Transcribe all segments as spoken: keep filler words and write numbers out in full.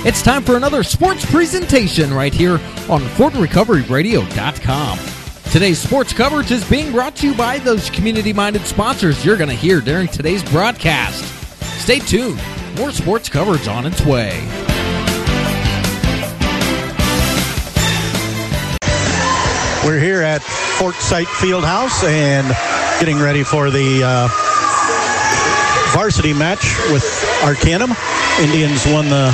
It's time for another sports presentation right here on Fort Recovery Radio dot com. Today's sports coverage is being brought to you by those community-minded sponsors you're going to hear during today's broadcast. Stay tuned. More sports coverage on its way. We're here at Fort Sight Fieldhouse and getting ready for the uh, varsity match with Arcanum. Indians won the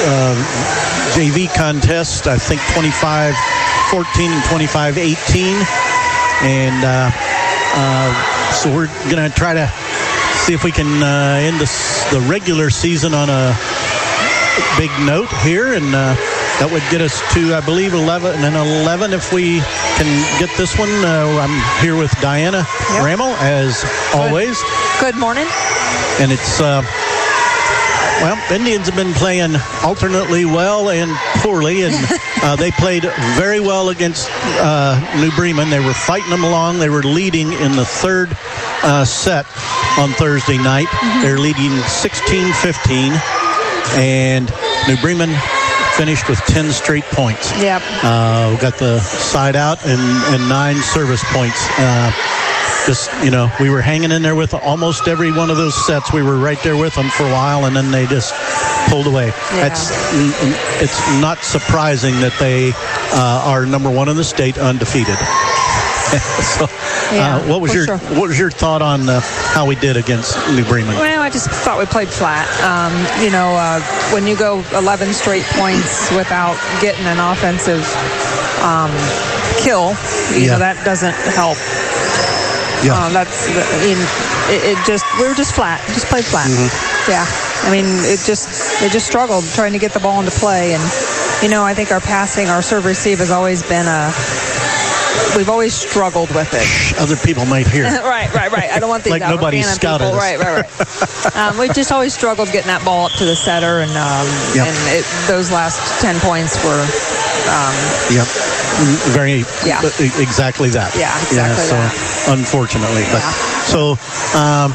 uh, J V contest, I think twenty-five fourteen and twenty-five eighteen. And uh, uh, so we're going to try to see if we can uh, end this, the regular season on a big note here. And uh, that would get us to, I believe, eleven and eleven if we can get this one. Uh, I'm here with Diana yep. Rammel, as always. Good morning. And it's, uh, well, Indians have been playing alternately well and poorly, and uh, they played very well against uh, New Bremen. They were fighting them along. They were leading in the third uh, set on Thursday night. Mm-hmm. They're leading sixteen fifteen, and New Bremen finished with ten straight points. Yep. Uh, we got the side out and, and nine service points. Uh, just, you know, we were hanging in there with almost every one of those sets. We were right there with them for a while, and then they just pulled away. Yeah. That's, it's not surprising that they uh, are number one in the state undefeated. so, yeah, uh, what was your sure. what was your thought on uh, how we did against New Bremen? Well, I just thought we played flat. Um, you know, uh, when you go eleven straight points without getting an offensive um, kill, you yeah. know, that doesn't help. Yeah, uh, that's in, it, it. Just we were just flat. Just played flat. Mm-hmm. Yeah, I mean, it just they just struggled trying to get the ball into play, and you know, I think our passing, our serve receive has always been a. We've always struggled with it. Other people might hear. right, right, right. I don't want these like nobody scouted us. Right, right, right. um, we've just always struggled getting that ball up to the setter, and um, yep. and it, those last ten points were. Um, yep. Very. Yeah. Exactly that. Yeah. Exactly yeah, so, that. Unfortunately, but yeah. so. Um,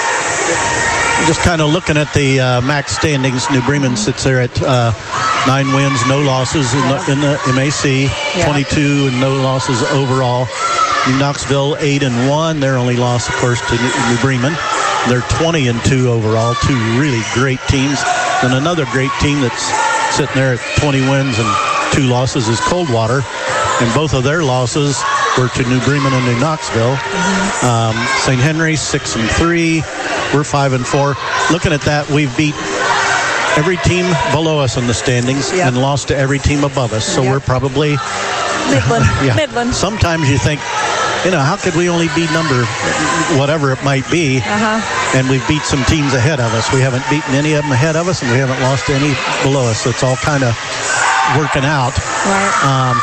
Just kind of looking at the uh, max standings, New Bremen sits there at uh, nine wins, no losses in the, in the M A C, yeah. twenty-two and no losses overall. New Knoxville eight and one. Their only loss, of course, to New Bremen. They're twenty and two overall. Two really great teams. And another great team that's sitting there at twenty wins and two losses is Coldwater, and both of their losses were to New Bremen and New Knoxville. Mm-hmm. Um, Saint Henry six and three. We're five and four. Looking at that, we've beat every team below us in the standings yep. and lost to every team above us. So yep. we're probably Midland. yeah. Midland. Sometimes you think, you know, how could we only be number whatever it might be? Uh-huh. And we've beat some teams ahead of us. We haven't beaten any of them ahead of us, and we haven't lost any below us. So it's all kind of working out. Right. Um,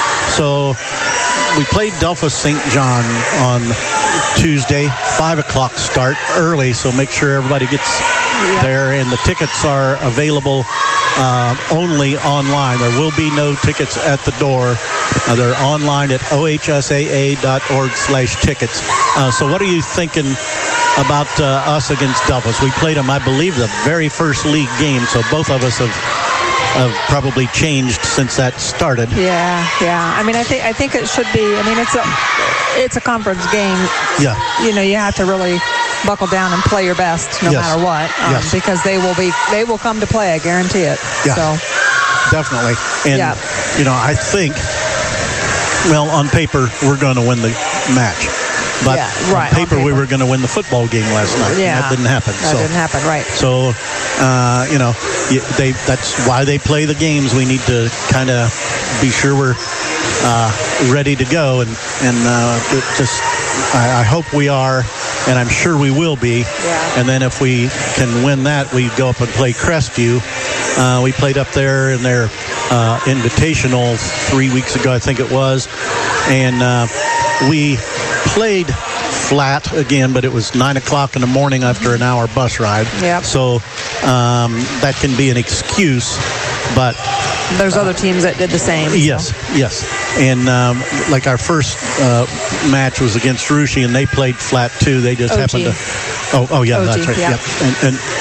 so we played Delphos Saint John on Tuesday, five o'clock start, early, so make sure everybody gets yeah. there. And the tickets are available uh, only online. There will be no tickets at the door. Uh, they're online at O H S A A dot org slash tickets. Uh, so what are you thinking about uh, us against Delphos? We played them, I believe, the very first league game, so both of us have have probably changed since that started. Yeah, yeah. I mean, I think I think it should be. I mean, it's a it's a conference game. Yeah. You know, you have to really buckle down and play your best, no yes. matter what, um, yes. because they will be they will come to play. I guarantee it. Yeah. So definitely. And yeah. you know, I think, well, on paper we're going to win the match. But yeah, right, on, paper, on paper we were going to win the football game last night. Yeah, and that didn't happen. That so, didn't happen, right. So, uh, you know, they that's why they play the games. We need to kind of be sure we're uh, ready to go. And, and uh, just, I, I hope we are, and I'm sure we will be. Yeah. And then if we can win that, we go up and play Crestview. Uh, we played up there in their uh, invitational three weeks ago, I think it was. And uh, we played flat again, but it was nine o'clock in the morning after an hour bus ride. Yep. So um, that can be an excuse, but there's uh, other teams that did the same. Yes, so. yes. And um, like our first uh, match was against Russia, and they played flat too. They just O G. happened to. Oh, oh yeah, O G, that's right. yeah. Yep. And, and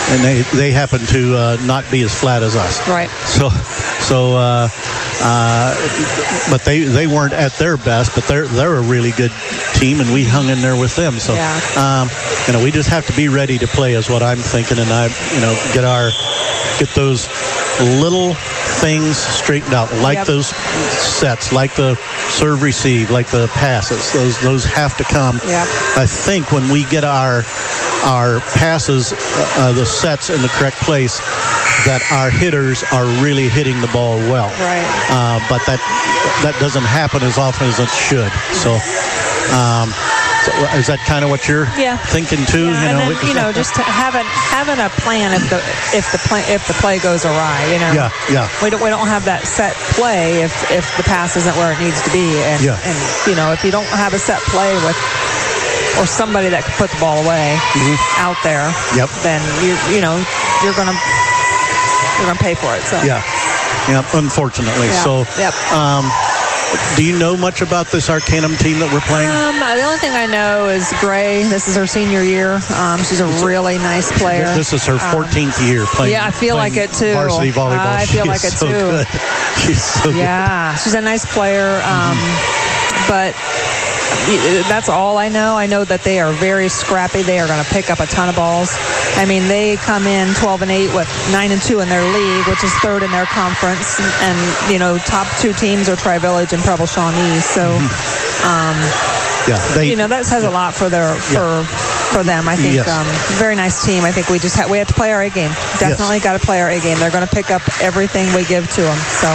and they they happen to uh, not be as flat as us. Right. So, so, uh, uh, but they they weren't at their best, but they're they're a really good team, and we hung in there with them. So, yeah. um, you know, we just have to be ready to play, is what I'm thinking, and I, you know, get our get those little things straightened out, like yep. those sets, like the serve receive, like the passes. Those those have to come. Yep. I think when we get our our passes, uh, the sets in the correct place, that our hitters are really hitting the ball well. Right. Uh, but that that doesn't happen as often as it should. So. Um, So is that kind of what you're yeah. thinking too? Yeah, you know, and then, you know, just having having a plan if the if the play if the play goes awry. You know, yeah, yeah. We don't we don't have that set play if if the pass isn't where it needs to be, and yeah. and you know, if you don't have a set play with or somebody that can put the ball away mm-hmm. out there, yep. then you you know you're gonna you're gonna pay for it. So yeah, yeah. Unfortunately, yeah. so yep. Um, do you know much about this Arcanum team that we're playing? Um, the only thing I know is Gray. This is her senior year. Um, she's a really nice player. This is her fourteenth um, year playing. Yeah, I feel like it too. Varsity volleyball. Uh, I feel she like it so too. Good. She's so good. Yeah, she's a nice player. Um, mm-hmm. But that's all I know. I know that they are very scrappy. They are going to pick up a ton of balls. I mean, they come in twelve and eight with nine and two in their league, which is third in their conference. And, you know, top two teams are Tri-Village and Preble Shawnee. So, um, yeah, they, you know, that says a lot for their for yeah. for them. I think yes. um, very nice team. I think we just ha- we have to play our A game. Definitely yes. got to play our A game. They're going to pick up everything we give to them. So.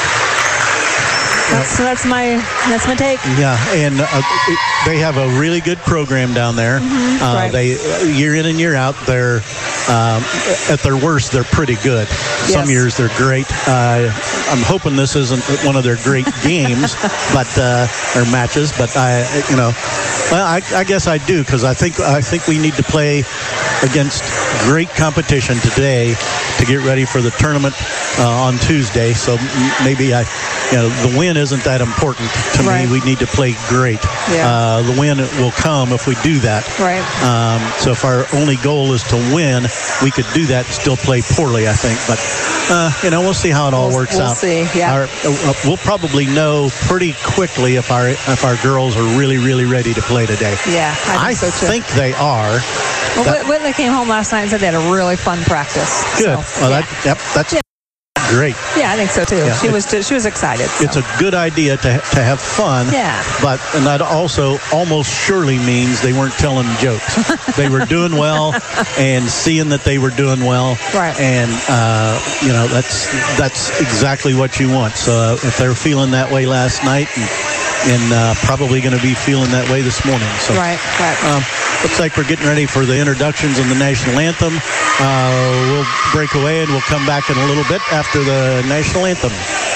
That's, that's my that's my take. Yeah, and uh, they have a really good program down there. Mm-hmm. Uh, right. They year in and year out, they're um, at their worst, they're pretty good. Yes. Some years they're great. Uh, I'm hoping this isn't one of their great games, but uh, or matches. But I, you know, well, I, I guess I do because I think I think we need to play against great competition today to get ready for the tournament uh, on Tuesday. So maybe I, you know, the win isn't that important to right. me. We need to play great. Yeah. Uh, the win will come if we do that. Right. Um, so if our only goal is to win, we could do that and still play poorly, I think. But, uh, you know, we'll see how it all we'll, works we'll out. See, yeah. Our, uh, we'll probably know pretty quickly if our if our girls are really, really ready to play today. Yeah, I think I so too. think they are. Well, that, Whitley came home last night and said they had a really fun practice. Good. So, well, yeah. that, yep, that's yeah. great. Yeah, I think so too. Yeah, she was she was excited. So. It's a good idea to to have fun. Yeah. But and that also almost surely means they weren't telling jokes. They were doing well and seeing that they were doing well. Right. And uh, you know that's that's exactly what you want. So uh, if they're feeling that way last night and, and uh, probably going to be feeling that way this morning. So right. Right. Um, looks like we're getting ready for the introductions and the national anthem. Uh, we'll break away and we'll come back in a little bit after the national anthem.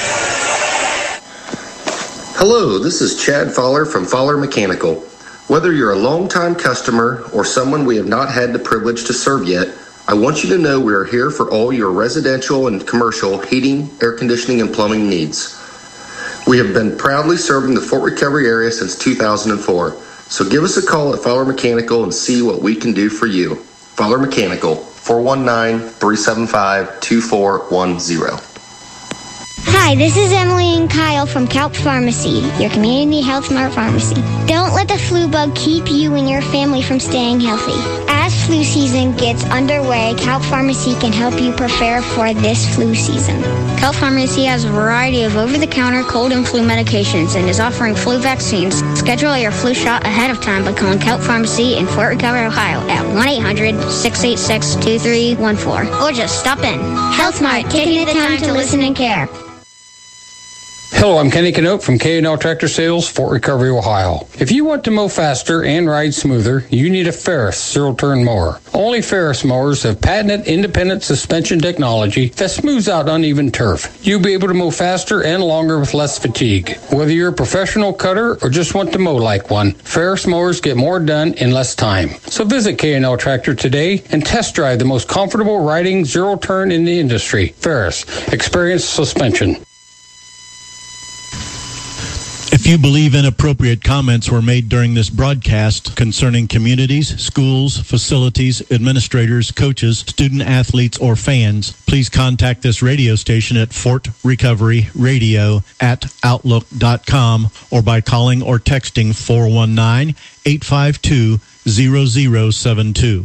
Hello, this is Chad Fowler from Fowler Mechanical. Whether you're a longtime customer or someone we have not had the privilege to serve yet, I want you to know we are here for all your residential and commercial heating, air conditioning, and plumbing needs. We have been proudly serving the Fort Recovery area since two thousand four. So give us a call at Fowler Mechanical and see what we can do for you. Fowler Mechanical, four one nine, three seven five, two four one zero. Hi, this is Emily and Kyle from Kalp Pharmacy, your community health smart pharmacy. Don't let the flu bug keep you and your family from staying healthy. As flu season gets underway, Kalp Pharmacy can help you prepare for this flu season. Kalp Pharmacy has a variety of over-the-counter cold and flu medications and is offering flu vaccines. Schedule your flu shot ahead of time by calling Kalp Pharmacy in Fort Recovery, Ohio at one eight hundred, six eight six, two three one four or just stop in. Health Smart, taking the time to listen and care. Hello, I'm Kenny Canote from K and L Tractor Sales, Fort Recovery, Ohio. If you want to mow faster and ride smoother, you need a Ferris zero-turn mower. Only Ferris mowers have patented independent suspension technology that smooths out uneven turf. You'll be able to mow faster and longer with less fatigue. Whether you're a professional cutter or just want to mow like one, Ferris mowers get more done in less time. So visit K and L Tractor today and test drive the most comfortable riding zero-turn in the industry, Ferris. Experience suspension. If If you believe inappropriate comments were made during this broadcast concerning communities, schools, facilities, administrators, coaches, student athletes, or fans, please contact this radio station at Fort Recovery Radio at Outlook dot com or by calling or texting four one nine, eight five two, zero zero seven two.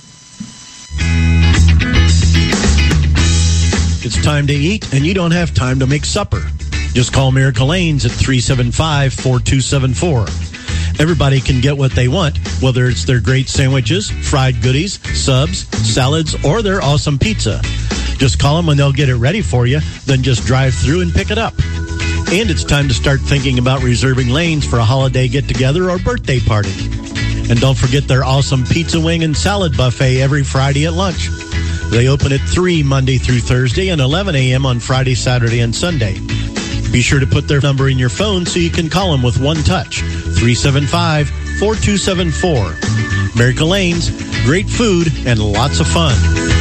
It's time to eat, and you don't have time to make supper. Just call Miracle Lanes at three seven five, four two seven four. Everybody can get what they want, whether it's their great sandwiches, fried goodies, subs, salads, or their awesome pizza. Just call them and they'll get it ready for you, then just drive through and pick it up. And it's time to start thinking about reserving lanes for a holiday get-together or birthday party. And don't forget their awesome pizza wing and salad buffet every Friday at lunch. They open at three Monday through Thursday and eleven a.m. on Friday, Saturday, and Sunday. Be sure to put their number in your phone so you can call them with one touch. three seven five, four two seven four. Miracle Lanes, great food and lots of fun.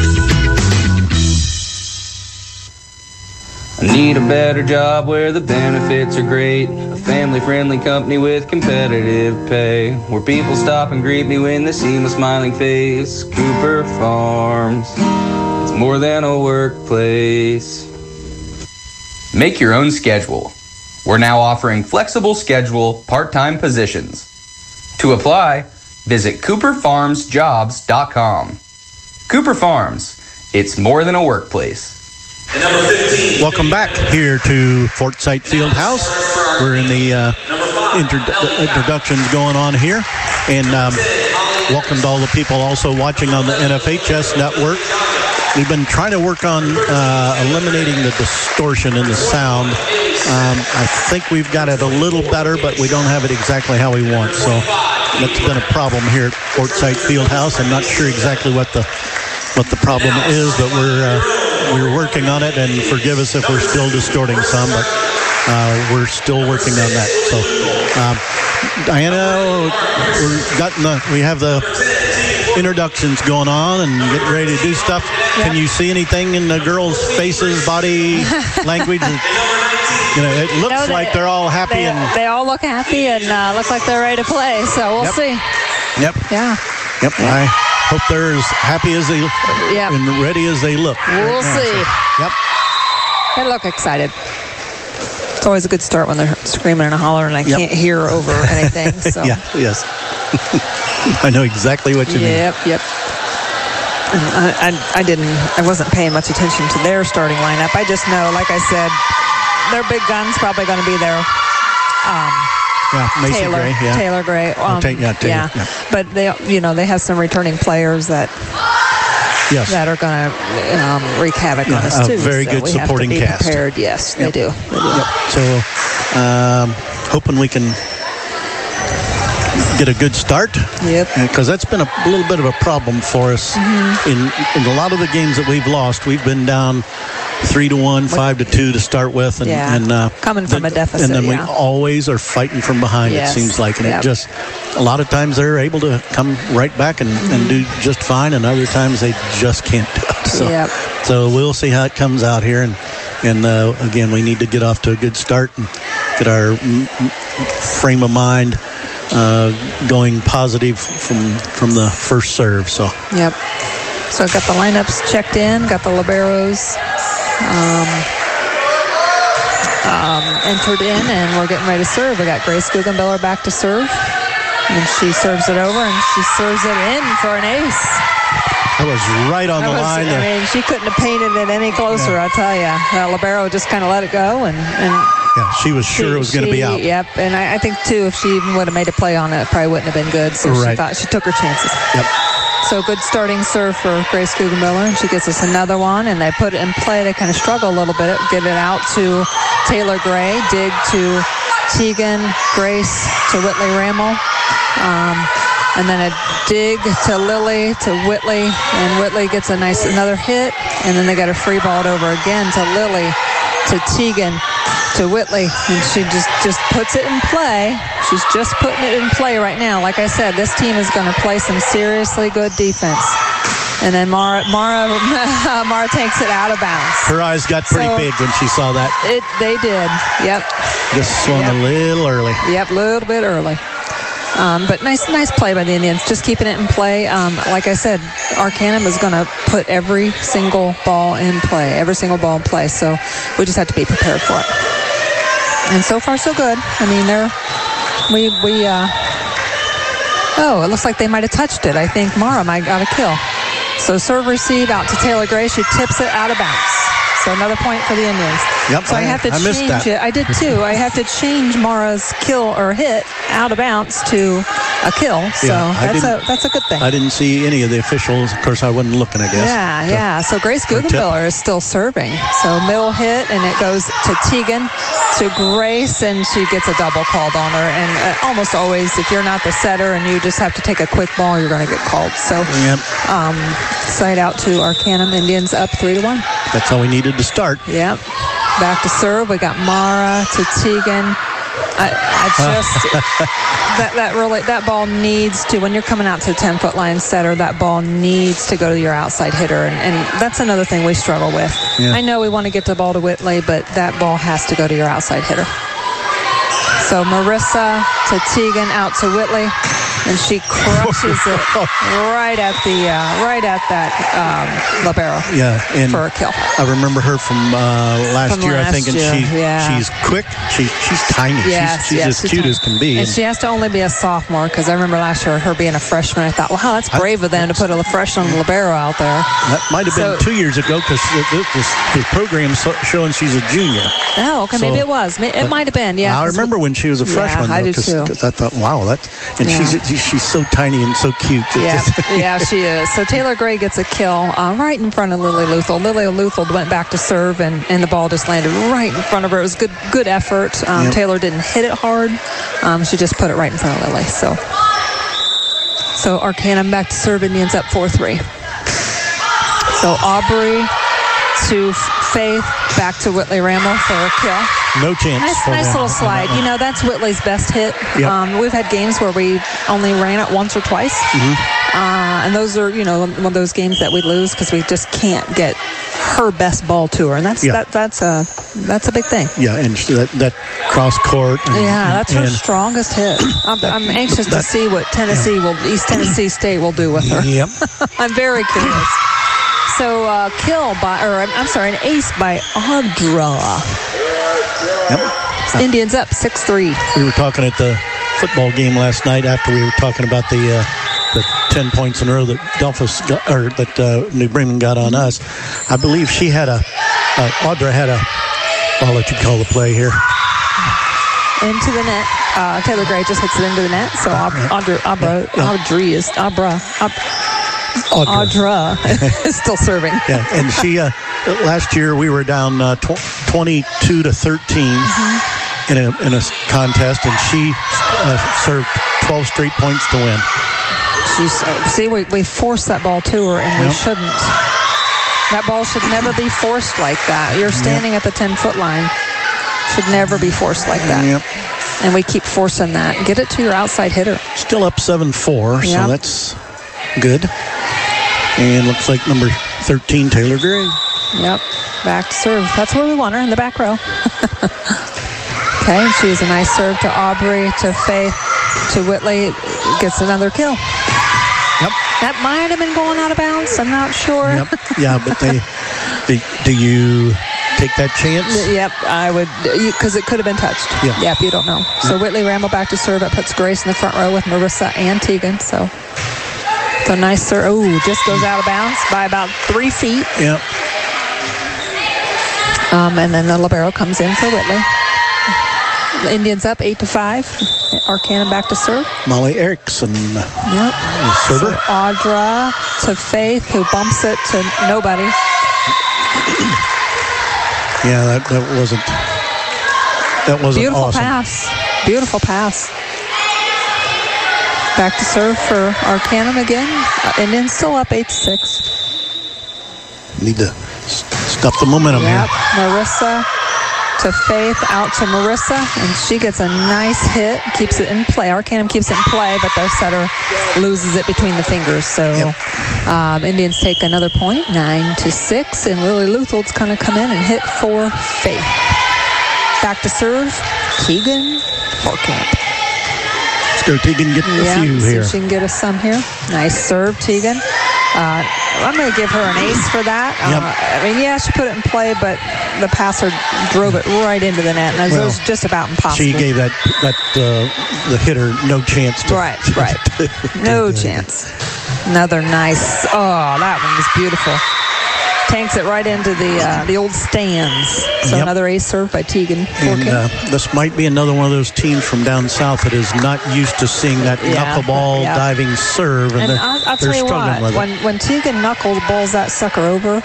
I need a better job where the benefits are great. A family-friendly company with competitive pay. Where people stop and greet me when they see my smiling face. Cooper Farms, it's more than a workplace. Make your own schedule. We're now offering flexible schedule part-time positions. To apply, visit cooper farms jobs dot com. Cooper Farms, it's more than a workplace. Welcome back here to Fort Sight Fieldhouse. We're in the uh, intro- introductions going on here. And um, welcome to all the people also watching on the N F H S network. We've been trying to work on uh, eliminating the distortion in the sound. Um, I think we've got it a little better, but we don't have it exactly how we want. So that's been a problem here at Fort Sight Fieldhouse. I'm not sure exactly what the what the problem is, but we're uh, we're working on it. And forgive us if we're still distorting some, but uh, we're still working on that. So, um, Diana, we're gotten the, we have the introductions going on and getting ready to do stuff. Yep. Can you see anything in the girls' faces, body language? You know, it looks no, they, like they're all happy. They, and they all look happy and uh, look like they're ready to play, so we'll yep. see. Yep. Yeah. Yep. Yep. I hope they're as happy as they yep. and ready as they look. We'll right now, see. So, yep. They look excited. It's always a good start when they're screaming and hollering and I yep. can't hear over anything. So. yeah, yes. I know exactly what you yep, mean. Yep, yep. I, I, I didn't, I wasn't paying much attention to their starting lineup. I just know, like I said, their big gun's probably going to be their um, yeah, Macy Taylor, Gray, yeah. Taylor Gray. Um, oh, ta- yeah, Taylor, yeah. yeah, but they, you know, they have some returning players that yes. that are going to um, wreak havoc yeah, on us a too. A very so good we supporting have to be cast. Prepared. Yes, yep. they do. They do. Yep. So, um, hoping we can get a good start. Yep. Because that's been a little bit of a problem for us mm-hmm. in in a lot of the games that we've lost. We've been down three to one, five to two to start with, and, yeah. and uh, coming from the, a deficit, and then yeah. we always are fighting from behind. Yes. It seems like, and yep. it just a lot of times they're able to come right back and, mm-hmm. and do just fine, and other times they just can't do it. So, yep. so we'll see how it comes out here, and and uh, again, we need to get off to a good start and get our m- frame of mind uh, going positive from from the first serve. So yep. So I've got the lineups checked in, got the liberos um, um, entered in, and we're getting ready to serve. We got Grace Guggenbiller back to serve, and she serves it over, and she serves it in for an ace. That was right on that the was, line. I mean, she couldn't have painted it any closer, yeah. I'll tell you. Uh, libero just kind of let it go, and, and yeah, she was sure she, it was going to be out. Yep, and I, I think too, if she even would have made a play on it, it probably wouldn't have been good. So right. she thought she took her chances. Yep. So good starting serve for Grace Guggenbiller, and she gets us another one, and they put it in play. They kind of struggle a little bit, get it out to Taylor Gray, dig to Tegan, Grace to Whitley Rammel, um, and then a dig to Lily to Whitley, and Whitley gets a nice another hit, and then they got a free ball over again to Lily, to Tegan, to Whitley, and she just, just puts it in play. She's just putting it in play right now. Like I said, this team is going to play some seriously good defense. And then Mara Mara Mara takes it out of bounds. Her eyes got pretty So- big when she saw that. It they did. Yep. Just swung Yep. a little early. Yep, a little bit early. Um, but nice, nice play by the Indians. Just keeping it in play. Um, like I said, Arcanum is going to put every single ball in play, every single ball in play. So we just have to be prepared for it. And so far, so good. I mean, they're we we. Uh, oh, it looks like they might have touched it. I think Mara might got a kill. So serve receive out to Taylor Gray. She tips it out of bounds. So another point for the Indians. Yep, so I, I- have to I missed change that. it. I did too. I have to change Mara's kill or hit out of bounds to a kill. So Yeah, I that's a didn't- that's a good thing. I didn't see any of the officials. Of course, I wasn't looking, I guess. Yeah, So- yeah. So Grace Or tip. Guggenbiller is still serving. So middle hit, and it goes to Tegan, to Grace, and she gets a double called on her. And uh, almost always, if you're not the setter and you just have to take a quick ball, you're going to get called. So Yep. um, side out to Arcanum. Indians up three to one. That's how we needed to start. Yep. Back to serve. We got Mara to Tegan. I, I just that that really that ball needs to, when you're coming out to the ten foot line setter, that ball needs to go to your outside hitter, and, and that's another thing we struggle with. Yeah. I know we want to get the ball to Whitley, but that ball has to go to your outside hitter. So Marissa to Tegan, out to Whitley, and she crushes it right at the uh, right at that um, libero Yeah, and for a kill. I remember her from uh, last From year, I last think, and year, she yeah. she's quick. She she's tiny. Yes, she's she's yes, as she's cute tiny. as can be. And And she has to only be a sophomore, because I remember last year her being a freshman. I thought, wow, that's I- brave of them to put a freshman libero out there. that might have been So- two years ago because the, the, the, the program's so- showing she's a junior. Oh, okay, So- maybe it was. May- It might have been, yeah. I remember when she was a Yeah, freshman. I though, do too. Because I thought, wow, that and Yeah. she's she's so tiny and so cute. It Yeah, just- yeah, she is. So Taylor Gray gets a kill uh, right in front of Lily Luthel. Lily Luthel went back to serve, and, and the ball just landed right in front of her. It was good, good effort. Um, Yep. Taylor didn't hit it hard. Um, she just put it right in front of Lily. So, so Arcanum back to serve. Indians up four three. So Aubrey to Faith, back to Whitley Ramble for a kill. no chance. Nice, for nice them. little slide. You know, that's Whitley's best hit. Yep. Um, we've had games where we only ran it once or twice. Mm-hmm. Uh, and those are, you know, one of those games that we lose because we just can't get her best ball to her. And that's Yeah. that, that's a that's a big thing. Yeah, and she- that, that cross court. And, Yeah, that's her and, strongest hit. I'm, I'm anxious to that- see what Tennessee will, East Tennessee State will do with her. Yep. I'm very curious. So uh, kill by, or I'm, I'm sorry, an ace by Audra. Yep. Indians up six three. We were talking at the football game last night after we were talking about the uh, the ten points in a row that Delphus got, or that uh, New Bremen got on us. I believe she had a uh, Audra had a. I'll let you call the play here. Into the net. Uh, Taylor Gray just hits it into the net. So Audra, Abra, Audrey is Abra, Ab- Audra. Audra is still serving. Yeah, and she uh, last year we were down uh, tw- twenty-two to thirteen Mm-hmm. in a in a contest, and she uh, served twelve straight points to win. She's, uh, see, we, we forced that ball to her, and we Yep. shouldn't. That ball should never be forced like that. You're standing at the ten-foot line. Should never be forced like that. Yep. And we keep forcing that. Get it to your outside hitter. Still up seven four, Yeah. so that's good. And looks like number thirteen, Taylor Gray. Yep. Back to serve. That's where we want her, in the back row. Okay, and she has a nice serve to Aubrey, to Faith, to Whitley. Gets another kill. Yep. That might have been going out of bounds. I'm not sure. Yep. Yeah, but they, they do you take that chance? Yep, I would, because it could have been touched. Yeah. Yep, you don't know. So Whitley Ramble back to serve. It puts Grace in the front row with Marissa and Tegan. So, so nice serve. Oh, just goes out of bounds by about three feet. Yep. Um, and then the libero comes in for Whitley. The Indians up eight to five. Arcanum back to serve. Molly Erickson, Yep. server. So Audra to Faith, who bumps it to nobody. Yeah, that, that wasn't that wasn't Beautiful awesome. pass. Beautiful pass. Back to serve for Arcanum again. Uh, Indians still up eight to six. Need to s- stop the momentum Yep. here. Marissa to to Faith, out to Marissa, and she gets a nice hit, keeps it in play. Arcanum keeps it in play, but their setter loses it between the fingers. So yep. um, Indians take another point, nine to six, and Lily Luthold's going to come in and hit for Faith. Back to serve, Tegan Horkamp. Let's go, Tegan, get a yeah, few see here. If she can get us some here. Nice serve, Tegan. Uh, I'm going to give her an ace for that. Yep. Uh, I mean, yeah, she put it in play, but the passer drove it right into the net, and well, it was just about impossible. She gave that that uh, the hitter no chance to. Right, right. No chance. Another nice. Oh, that one was beautiful. Tanks it right into the uh, the old stands. So yep. another ace serve by Tegan. And uh, this might be another one of those teams from down south that is not used to seeing that yeah, knuckleball yeah. diving serve, and, and they're, I'll, I'll they're tell you struggling what, with when, it. When Tegan knuckle balls that sucker over,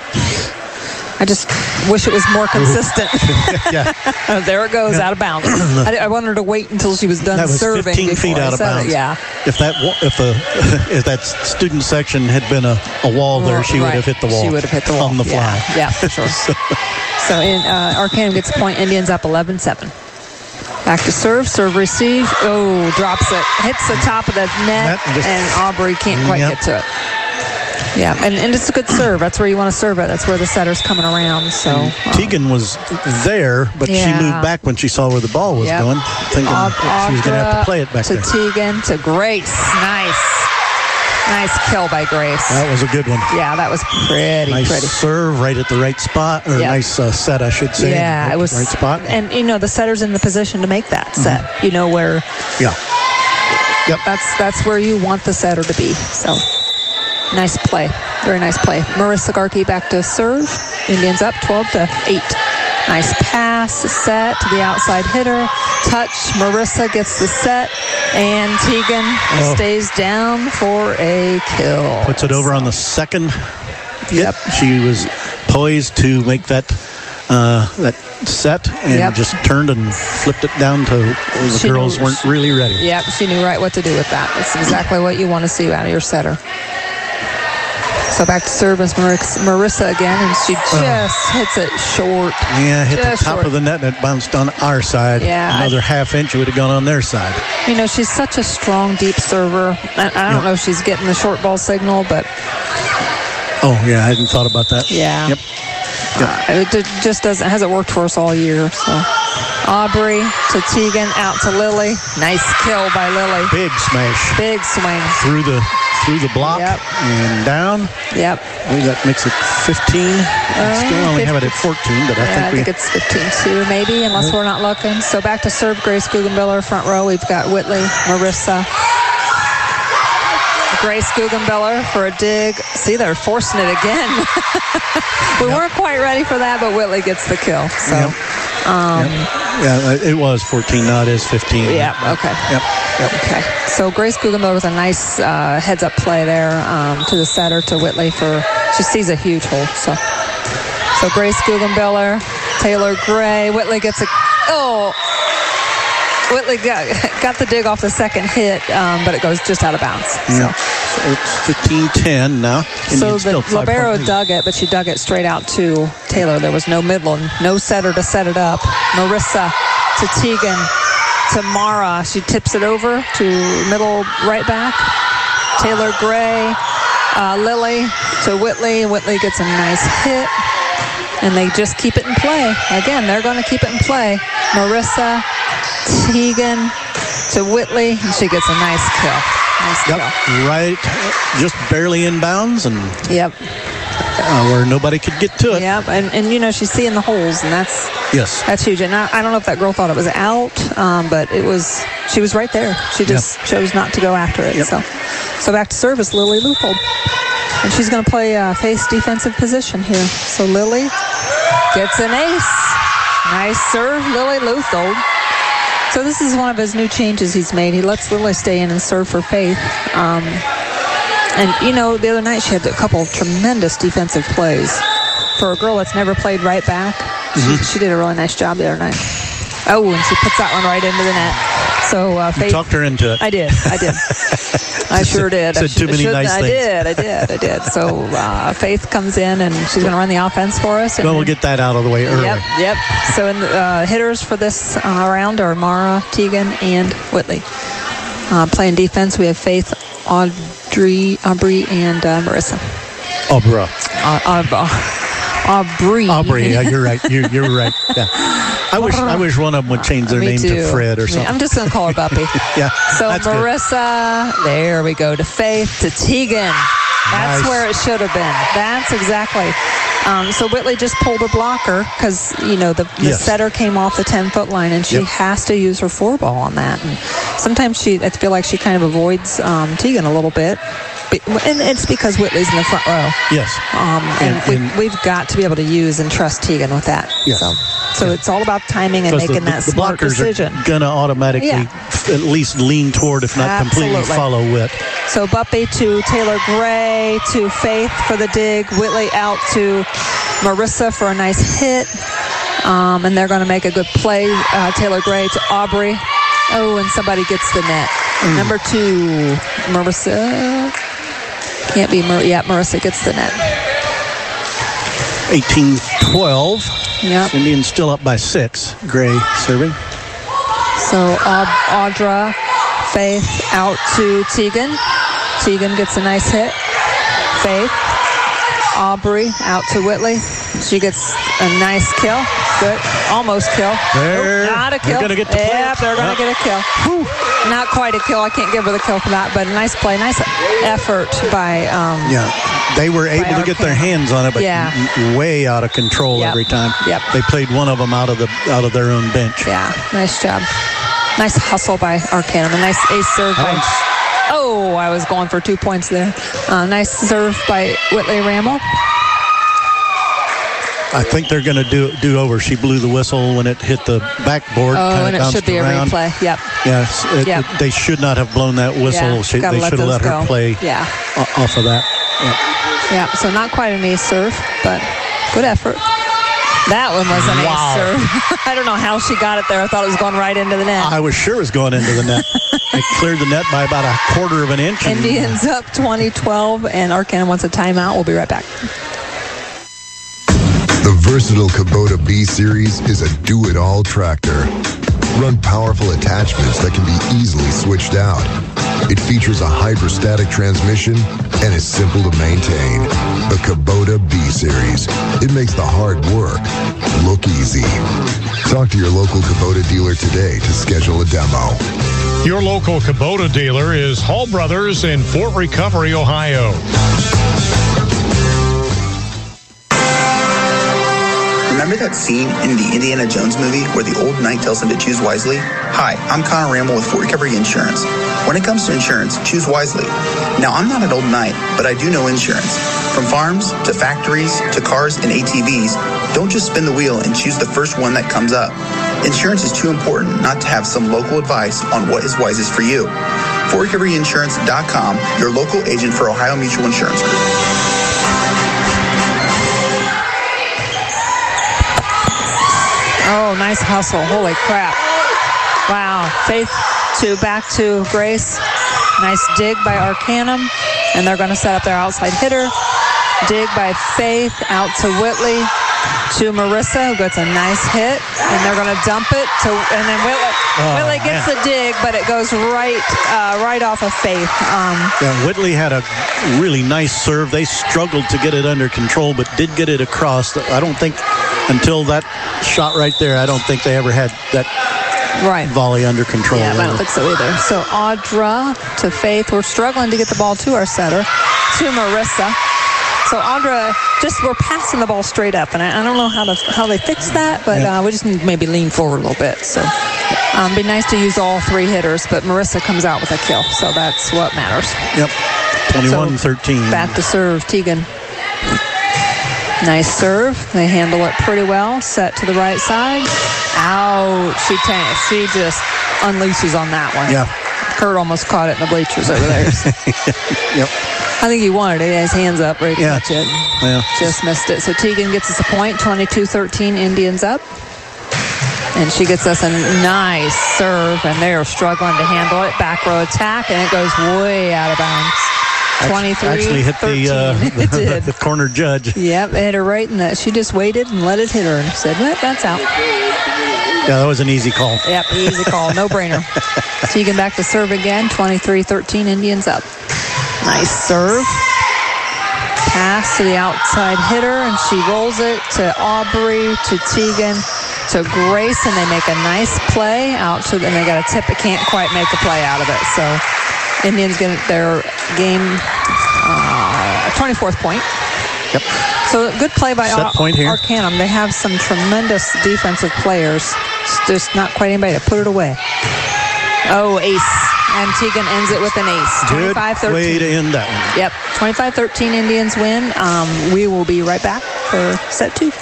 I just wish it was more consistent. yeah. There it goes, yeah. out of bounds. I, I wanted her to wait until she was done that was serving. fifteen feet out of bounds. It. Yeah. If that if the if that student section had been a, a wall there, she right. would have hit the wall. She would have hit the wall on the fly. Yeah, yeah for sure. so so in, uh, Arcanum gets a point. Indians up eleven seven. Back to serve, serve receive. Oh, drops it, hits the top of the net, just, and Aubrey can't quite yep. get to it. Yeah, and, and it's a good serve. That's where you want to serve it. That's where the setter's coming around. So um, Tegan was there, but yeah. she moved back when she saw where the ball was yep. going, thinking Aud- she was going to have to play it back to there. To Tegan, to Grace. Nice. Nice kill by Grace. That was a good one. Yeah, that was pretty, nice pretty. serve right at the right spot, or yep. nice uh, set, I should say. Yeah, right, it was right spot. And you know, the setter's in the position to make that mm-hmm. set. You know where. Yeah. Yep. That's that's where you want the setter to be. So. Nice play. Very nice play. Marissa Garkey back to serve. Indians up twelve to eight. Nice pass, set to the outside hitter. Touch. Marissa gets the set. And Tegan oh. stays down for a kill. Puts it over on the second. Yep. She was poised to make that uh, that set and yep. just turned and flipped it down to the she girls knew, weren't really ready. Yep. She knew right what to do with that. That's exactly what you want to see out of your setter. So back to service, Marissa again, and she just oh. hits it short. Yeah, hit just the top short. of the net, and it bounced on our side. Yeah, Another I, half inch, it would have gone on their side. You know, she's such a strong, deep server. I, I don't yep. know if she's getting the short ball signal, but... Oh, yeah, I hadn't thought about that. Yeah. Yep. yep. Uh, it just doesn't, hasn't worked for us all year, so... Aubrey to Tegan, out to Lily. Nice kill by Lily. Big smash. Big swing. Through the through the block yep. and down. Yep. I believe that makes it fifteen. Uh, Still only fifteen. Have it at fourteen, but I yeah, think I we... think it's fifteen too, maybe, unless yep. we're not looking. So back to serve, Grace Guggenbiller, front row. We've got Whitley, Marissa. Grace Guggenbiller for a dig. See, they're forcing it again. we yep. weren't quite ready for that, but Whitley gets the kill. So, yep. Um, yep. yeah, it was fourteen. Now it is fifteen. Yeah. Okay. Yep. yep. Okay. So Grace Guggenbiller with a nice uh, heads-up play there um, to the setter to Whitley for. She sees a huge hole. So, so Grace Guggenbiller, Taylor Gray, Whitley gets a. Oh. Whitley got, got the dig off the second hit, um, but it goes just out of bounds. So, yeah. so it's fifteen ten now. So the libero dug it, but she dug it straight out to Taylor. There was no Midland, no setter to set it up. Marissa to Tegan to Mara. She tips it over to middle right back. Taylor Gray, uh, Lily to Whitley. Whitley gets a nice hit, and they just keep it in play. Again, they're going to keep it in play. Marissa, Tegan to Whitley, and she gets a nice kill. Nice yep, kill. Right, just barely inbounds, and yep, uh, where nobody could get to it. Yep, and, and you know she's seeing the holes, and that's yes, that's huge. And I, I don't know if that girl thought it was out, um, but it was. She was right there. She just yep. chose not to go after it. Yep. So, so back to service, Lily Leupold, and she's going to play uh, face defensive position here. So Lily gets an ace. Nice serve, Lily Leupold. So this is one of his new changes he's made. He lets Lily stay in and serve for Faith. Um, and, you know, the other night she had a couple of tremendous defensive plays. For a girl that's never played right back, mm-hmm. she, she did a really nice job the other night. Oh, and she puts that one right into the net. So uh, You Faith, talked her into it. I did. I did. I sure did. Said I too many should- nice I things. did. I did. I did. So uh, Faith comes in and she's going to run the offense for us. And Well, we'll get that out of the way early. Yep, yep. So in the, uh, hitters for this uh, round are Mara, Tegan, and Whitley. Uh, playing defense, we have Faith, Audrey, Aubrey, and uh, Marissa. Oh, bro. Uh, uh, Aubrey. Aubrey, yeah, you're right. You're, you're right. Yeah. I wish I wish one of them would change their Me name too. to Fred or Yeah, something. I'm just going to call her Buppy. Yeah, So that's good. Marissa, there we go, to Faith, to Tegan. That's Nice. where it should have been. That's exactly. Um, so Whitley just pulled her blocker because, you know, the, the Yes. setter came off the ten-foot line, and she Yep. has to use her four ball on that. And sometimes she, I feel like she kind of avoids um, Tegan a little bit. Be- And it's because Whitley's in the front row. Yes. Um, and And- we, and- we've got to be able to use and trust Tegan with that. Yes. So, so it's all about timing and Because making the, that the smart blockers decision. are going to automatically Yeah. f- at least lean toward, if not completely Absolutely. follow Whit. So Buppy to Taylor Gray to Faith for the dig. Whitley out to Marissa for a nice hit. Um, and they're going to make a good play. Uh, Taylor Gray to Aubrey. Oh, and somebody gets the net. Mm. Number two, Marissa. Can't be Mar- yeah, Marissa gets the net. eighteen twelve. Yep. Indians still up by six. Gray serving. So Aud- Audra, Faith out to Tegan. Tegan gets a nice hit. Faith. Aubrey out to Whitley. She gets a nice kill. Good. Almost kill. There. Nope, not a They're kill. gonna get the play. Yep, they're going to Yep. get a kill. Whew. Not quite a kill. I can't give her the kill for that, but a nice play. Nice effort by... Um, Yeah. They were able to get their hands on it, but Yeah. m- way out of control Yep. every time. Yep. They played one of them out of the out of their own bench. Yeah, nice job. Nice hustle by Arcanum. A nice ace serve by... Oh, I was going for two points there. Uh, nice serve by Whitley Ramel. I think they're going to do do over. She blew the whistle when it hit the backboard. Oh, kinda and it bounced should be around. a replay. Yep. Yes, it, Yep. it- they should not have blown that whistle. Yeah, She- gotta they let should have those let her go. play Yeah. o- off of that. Yep. Yeah, so not quite an ace serve, but good effort. That one was an Wow. ace serve. I don't know how she got it there. I thought it was going right into the net. I was sure it was going into the net. They cleared the net by about a quarter of an inch. and- Indians up twenty twelve, and Arcanum wants a timeout. We'll be right back. The versatile Kubota B-Series is a do-it-all tractor. Run powerful attachments that can be easily switched out. It features a hydrostatic transmission and is simple to maintain. The Kubota B-Series. It makes the hard work look easy. Talk to your local Kubota dealer today to schedule a demo. Your local Kubota dealer is Hall Brothers in Fort Recovery, Ohio. Remember that scene in the Indiana Jones movie where the old knight tells him to choose wisely? Hi, I'm Connor Ramble with Fort Recovery Insurance. When it comes to insurance, choose wisely. Now, I'm not an old knight, but I do know insurance. From farms to factories to cars and A T Vs, don't just spin the wheel and choose the first one that comes up. Insurance is too important not to have some local advice on what is wisest for you. Fort Recovery Insurance dot com, your local agent for Ohio Mutual Insurance Group. Oh, nice hustle. Holy crap. Wow. Faith to back to Grace. Nice dig by Arcanum. And they're going to set up their outside hitter. Dig by Faith out to Whitley. To Marissa, who gets a nice hit. And they're going to dump it to, and then Whitley, Oh, Whitley gets man. the dig, but it goes right uh, right off of Faith. Um, Yeah, Whitley had a really nice serve. They struggled to get it under control, but did get it across. I don't think until that shot right there, I don't think they ever had that right. volley under control. Yeah, I don't think so either. So Audra to Faith. We're struggling to get the ball to our setter. To Marissa. So Audra, just we're passing the ball straight up, and I, I don't know how to how they fix that, but Yeah. uh, we just need to maybe lean forward a little bit. So um, be nice to use all three hitters, but Marissa comes out with a kill, so that's what matters. Yep, twenty-one thirteen. Back to serve, Tegan. Nice serve. They handle it pretty well. Set to the right side. Ouch. She tanks. She just unleashes on that one. Yeah. Kurt almost caught it in the bleachers over there. Yep. I think he wanted it. He had his hands up, ready to Yeah. catch it. Yeah. Just missed it. So Tegan gets us a point. twenty-two thirteen, Indians up. And she gets us a nice serve, and they are struggling to handle it. Back row attack, and it goes way out of bounds. twenty-three Actually hit the, uh, it did. the corner judge. Yep, it hit her right in the. She just waited and let it hit her and said, well, that's out. Yeah, that was an easy call. Yep, easy call. No brainer. Tegan back to serve again. twenty-three thirteen, Indians up. Nice serve. Pass to the outside hitter, and she rolls it to Aubrey, to Tegan, to Grace, and they make a nice play out to, and they got a tip, but can't quite make a play out of it. So Indians get their game uh, twenty-fourth point. Yep. So good play by Set point here. Arcanum. They have some tremendous defensive players. It's just not quite anybody to put it away. Oh, ace. And Tegan ends it with an ace. twenty-five thirteen. Good way to end that one. Yep. twenty-five thirteen Indians win. Um, we will be right back for set two.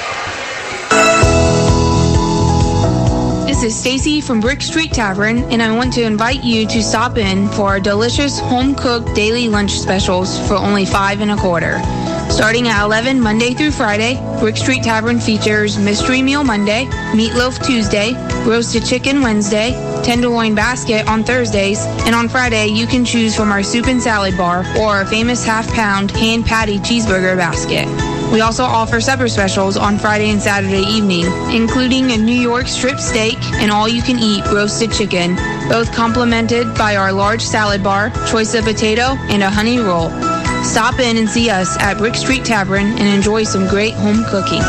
This is Stacy from Brick Street Tavern, and I want to invite you to stop in for our delicious home-cooked daily lunch specials for only five and a quarter. Starting at eleven Monday through Friday, Brick Street Tavern features Mystery Meal Monday, Meatloaf Tuesday, Roasted Chicken Wednesday, Tenderloin Basket on Thursdays, and on Friday you can choose from our Soup and Salad Bar or our famous half-pound hand patty cheeseburger basket. We also offer supper specials on Friday and Saturday evening, including a New York strip steak and all-you-can-eat roasted chicken, both complemented by our large salad bar, choice of potato, and a honey roll. Stop in and see us at Brick Street Tavern and enjoy some great home cooking.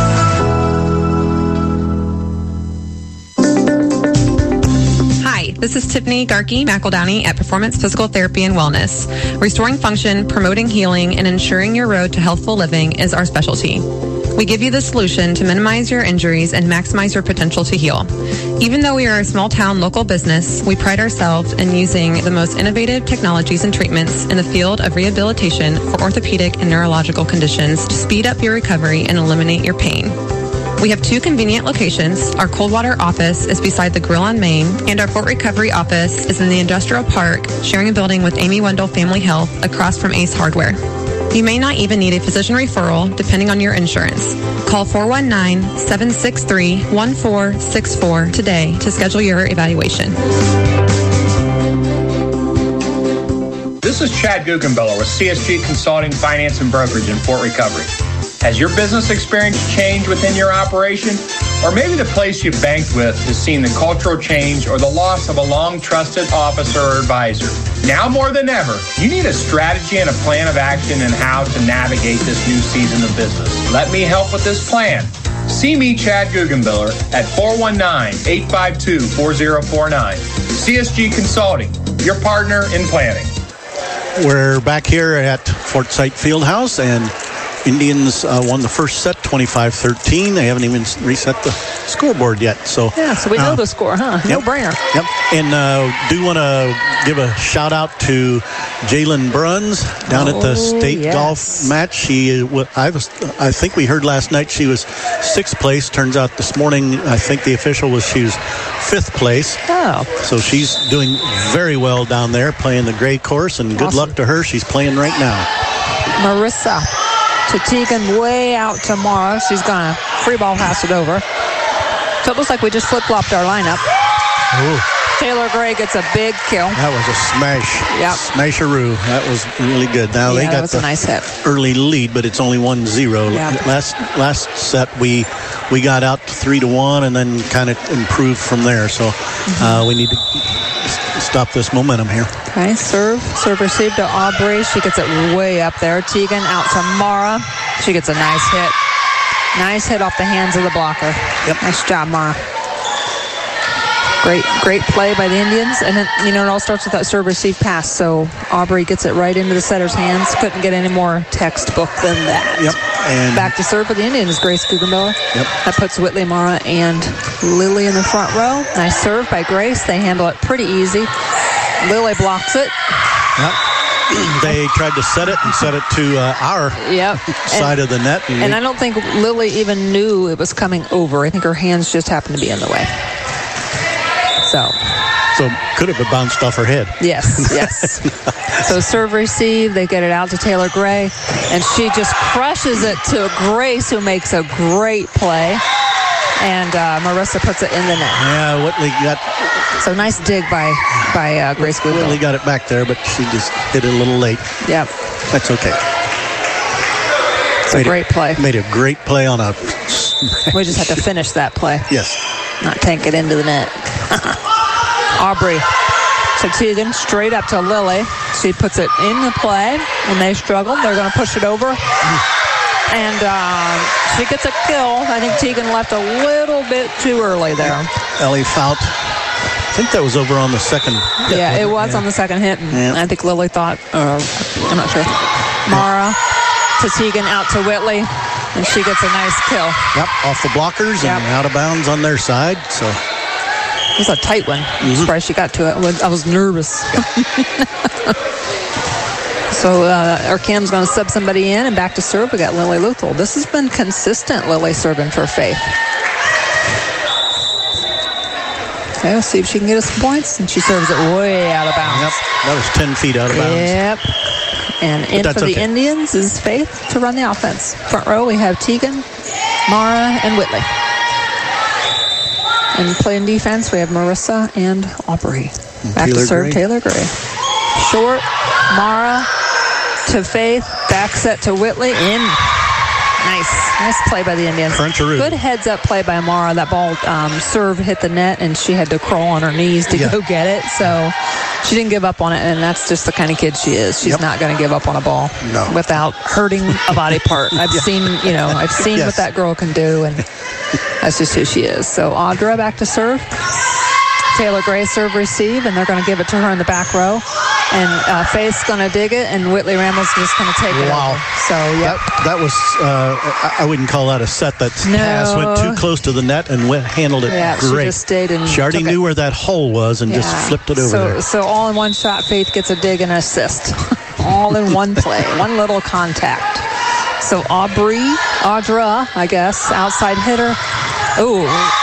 Hi, this is Tiffany Garkey McEldowney at Performance Physical Therapy and Wellness. Restoring function, promoting healing, and ensuring your road to healthful living is our specialty. We give you the solution to minimize your injuries and maximize your potential to heal. Even though we are a small-town local business, we pride ourselves in using the most innovative technologies and treatments in the field of rehabilitation for orthopedic and neurological conditions to speed up your recovery and eliminate your pain. We have two convenient locations. Our Coldwater office is beside the Grill on Main, and our Fort Recovery office is in the Industrial Park, sharing a building with Amy Wendell Family Health across from Ace Hardware. You may not even need a physician referral, depending on your insurance. Call four one nine, seven six three, one four six four today to schedule your evaluation. This is Chad Guggenbeller with C S G Consulting, Finance, and Brokerage in Fort Recovery. Has your business experienced change within your operation? Or maybe the place you banked with has seen the cultural change or the loss of a long-trusted officer or advisor. Now more than ever, you need a strategy and a plan of action in how to navigate this new season of business. Let me help with this plan. See me, Chad Guggenbeller, at four one nine, eight five two, four zero four nine. C S G Consulting, your partner in planning. We're back here at Fort Sight Fieldhouse, and Indians uh, won the first set, twenty-five thirteen. They haven't even reset the scoreboard yet. So yeah, so we know uh, the score, huh? Yep, no brainer. Yep. And uh, do want to give a shout out to Jalen Bruns down oh, at the state yes. golf match. She, I was, I think we heard last night she was sixth place. Turns out this morning, I think the official was she was fifth place. Oh. So she's doing very well down there, playing the gray course, and good awesome. luck to her. She's playing right now. Marissa. To Tegan, way out tomorrow. She's going to free ball pass it over. So it looks like we just flip-flopped our lineup. Ooh. Taylor Gray gets a big kill. That was a smash. Yep. Smasheroo. That was really good. Now yeah, they got that was the a nice hit. early lead, but it's only one zero. Yep. Last last set we we got out to three to one and then kind of improved from there. So mm-hmm. uh, we need to stop this momentum here. Okay, serve. Serve received to Aubrey. She gets it way up there. Tegan out to Mara. She gets a nice hit. Nice hit off the hands of the blocker. Yep. Nice job, Mara. Great, great play by the Indians. And then, you know, it all starts with that serve receive pass. So Aubrey gets it right into the setter's hands. Couldn't get any more textbook than that. Yep. And back to serve for the Indians, Grace Guggenbeller. Yep. That puts Whitley, Mara, and Lily in the front row. Nice serve by Grace. They handle it pretty easy. Lily blocks it. Yep. They tried to set it and set it to uh, our yep. side and, of the net. And, and I don't think Lily even knew it was coming over. I think her hands just happened to be in the way. So, so could have bounced off her head. Yes, yes. So serve receive, they get it out to Taylor Gray, and she just crushes it to Grace, who makes a great play. and uh, Marissa puts it in the net. Yeah, Whitley got... So nice dig by by uh, Grace Guggenbeller. Whitley got it back there, but she just hit it a little late. Yep. That's okay. It's a great play. Made a great play on a... We just had to finish that play. Yes. Not tank it into the net. Aubrey to Tegan, straight up to Lily. She puts it in the play, and they struggle. They're going to push it over. And uh, she gets a kill. I think Tegan left a little bit too early there. Ellie Fout. I think that was over on the second hit. Yeah, it was yeah. on the second hit. And yeah. I think Lily thought, uh, I'm not sure. Mara to Tegan, out to Whitley, and she gets a nice kill. Yep, off the blockers yep. and out of bounds on their side. So it was a tight one. Mm-hmm. I'm surprised she got to it. I was nervous. So uh, our Cam's going to sub somebody in, and back to serve. We got Lily Luthold. This has been consistent, Lily serving for Faith. Okay, let's see if she can get us some points. And she serves it way out of bounds. Yep, that was ten feet out of bounds. Yep. And in for the okay. Indians is Faith to run the offense. Front row, we have Tegan, Mara, and Whitley. And playing defense, we have Marissa and Aubrey. And back Taylor to serve, Gray. Taylor Gray. Short, Mara to Faith, back set to Whitley, in. Nice. Nice play by the Indians. Cruncheroo. Good heads-up play by Mara. That ball um, serve hit the net, and she had to crawl on her knees to yeah. go get it. So she didn't give up on it, and that's just the kind of kid she is. She's yep. not going to give up on a ball no. without hurting a body part. I've yeah. seen, you know, I've seen yes. what that girl can do, and that's just who she is. So Audra back to serve. Taylor Gray serve receive, and they're going to give it to her in the back row. And uh, Faith's going to dig it, and Whitley Ramos just going to take it wow. over. So, yep. That, that was, uh, I wouldn't call that a set. That no. pass went too close to the net and went, handled it yeah, great. She just stayed and She already knew it. where that hole was and yeah. just flipped it over so, there. So all in one shot, Faith gets a dig and an assist. All in one play, one little contact. So Aubrey, Audra, I guess, outside hitter. Ooh.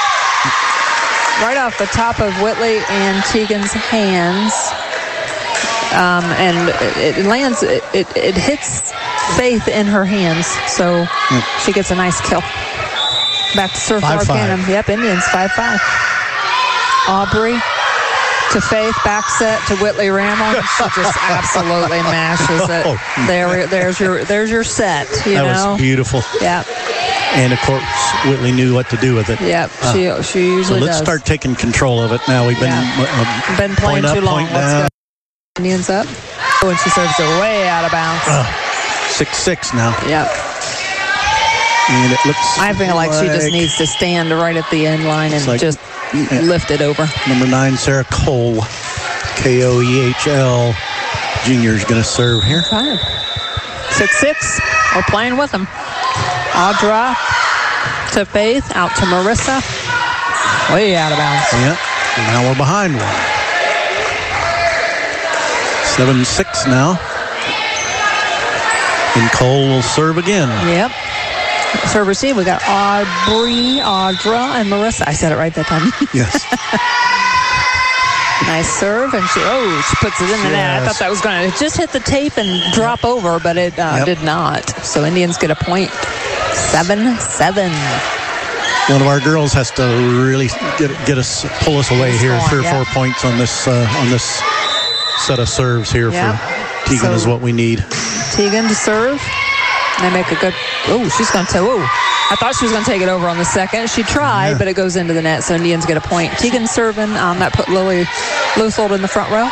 Right off the top of Whitley and Tegan's hands. Um, and it, it lands, it, it, it hits Faith in her hands, so mm. she gets a nice kill. Back to serve for Arcanum. Yep, Indians, five five. Aubrey to Faith, back set to Whitley Ramos. She just absolutely mashes it. Oh. There, there's your, there's your set. You that know? was beautiful. Yep. And of course, Whitley knew what to do with it. Yep, uh, she she usually so let's does. start taking control of it now. We've been yeah. uh, been playing up, too long. Let's down. go. Indians up. Oh, and she serves it way out of bounds. Uh, six six now. Yep. And it looks. I feel like, like she just needs to stand right at the end line and like, just yeah. lift it over. Number nine, Sarah Cole, K O E H L, junior is going to serve here. Five. six six. We're playing with them. Audra to Faith, out to Marissa. Way out of bounds. Yep. Now we're behind one. seven six now. And Cole will serve again. Yep. Serve receive. We got Aubrey, Audra, and Marissa. I said it right that time. Yes. Nice serve, and she oh she puts it in the net. I thought that was going to just hit the tape and drop yep. over, but it uh, yep. did not. So Indians get a point. Seven seven. One of our girls has to really get get us pull us away here. Three or yep. four points on this uh, on this set of serves here yep. for Tegan so, is what we need. Tegan to serve. They make a good. Oh, she's going to. Oh, I thought she was going to take it over on the second. She tried, yeah. but it goes into the net, so Indians get a point. Tegan serving. Um, that put Lily Luthold in the front row.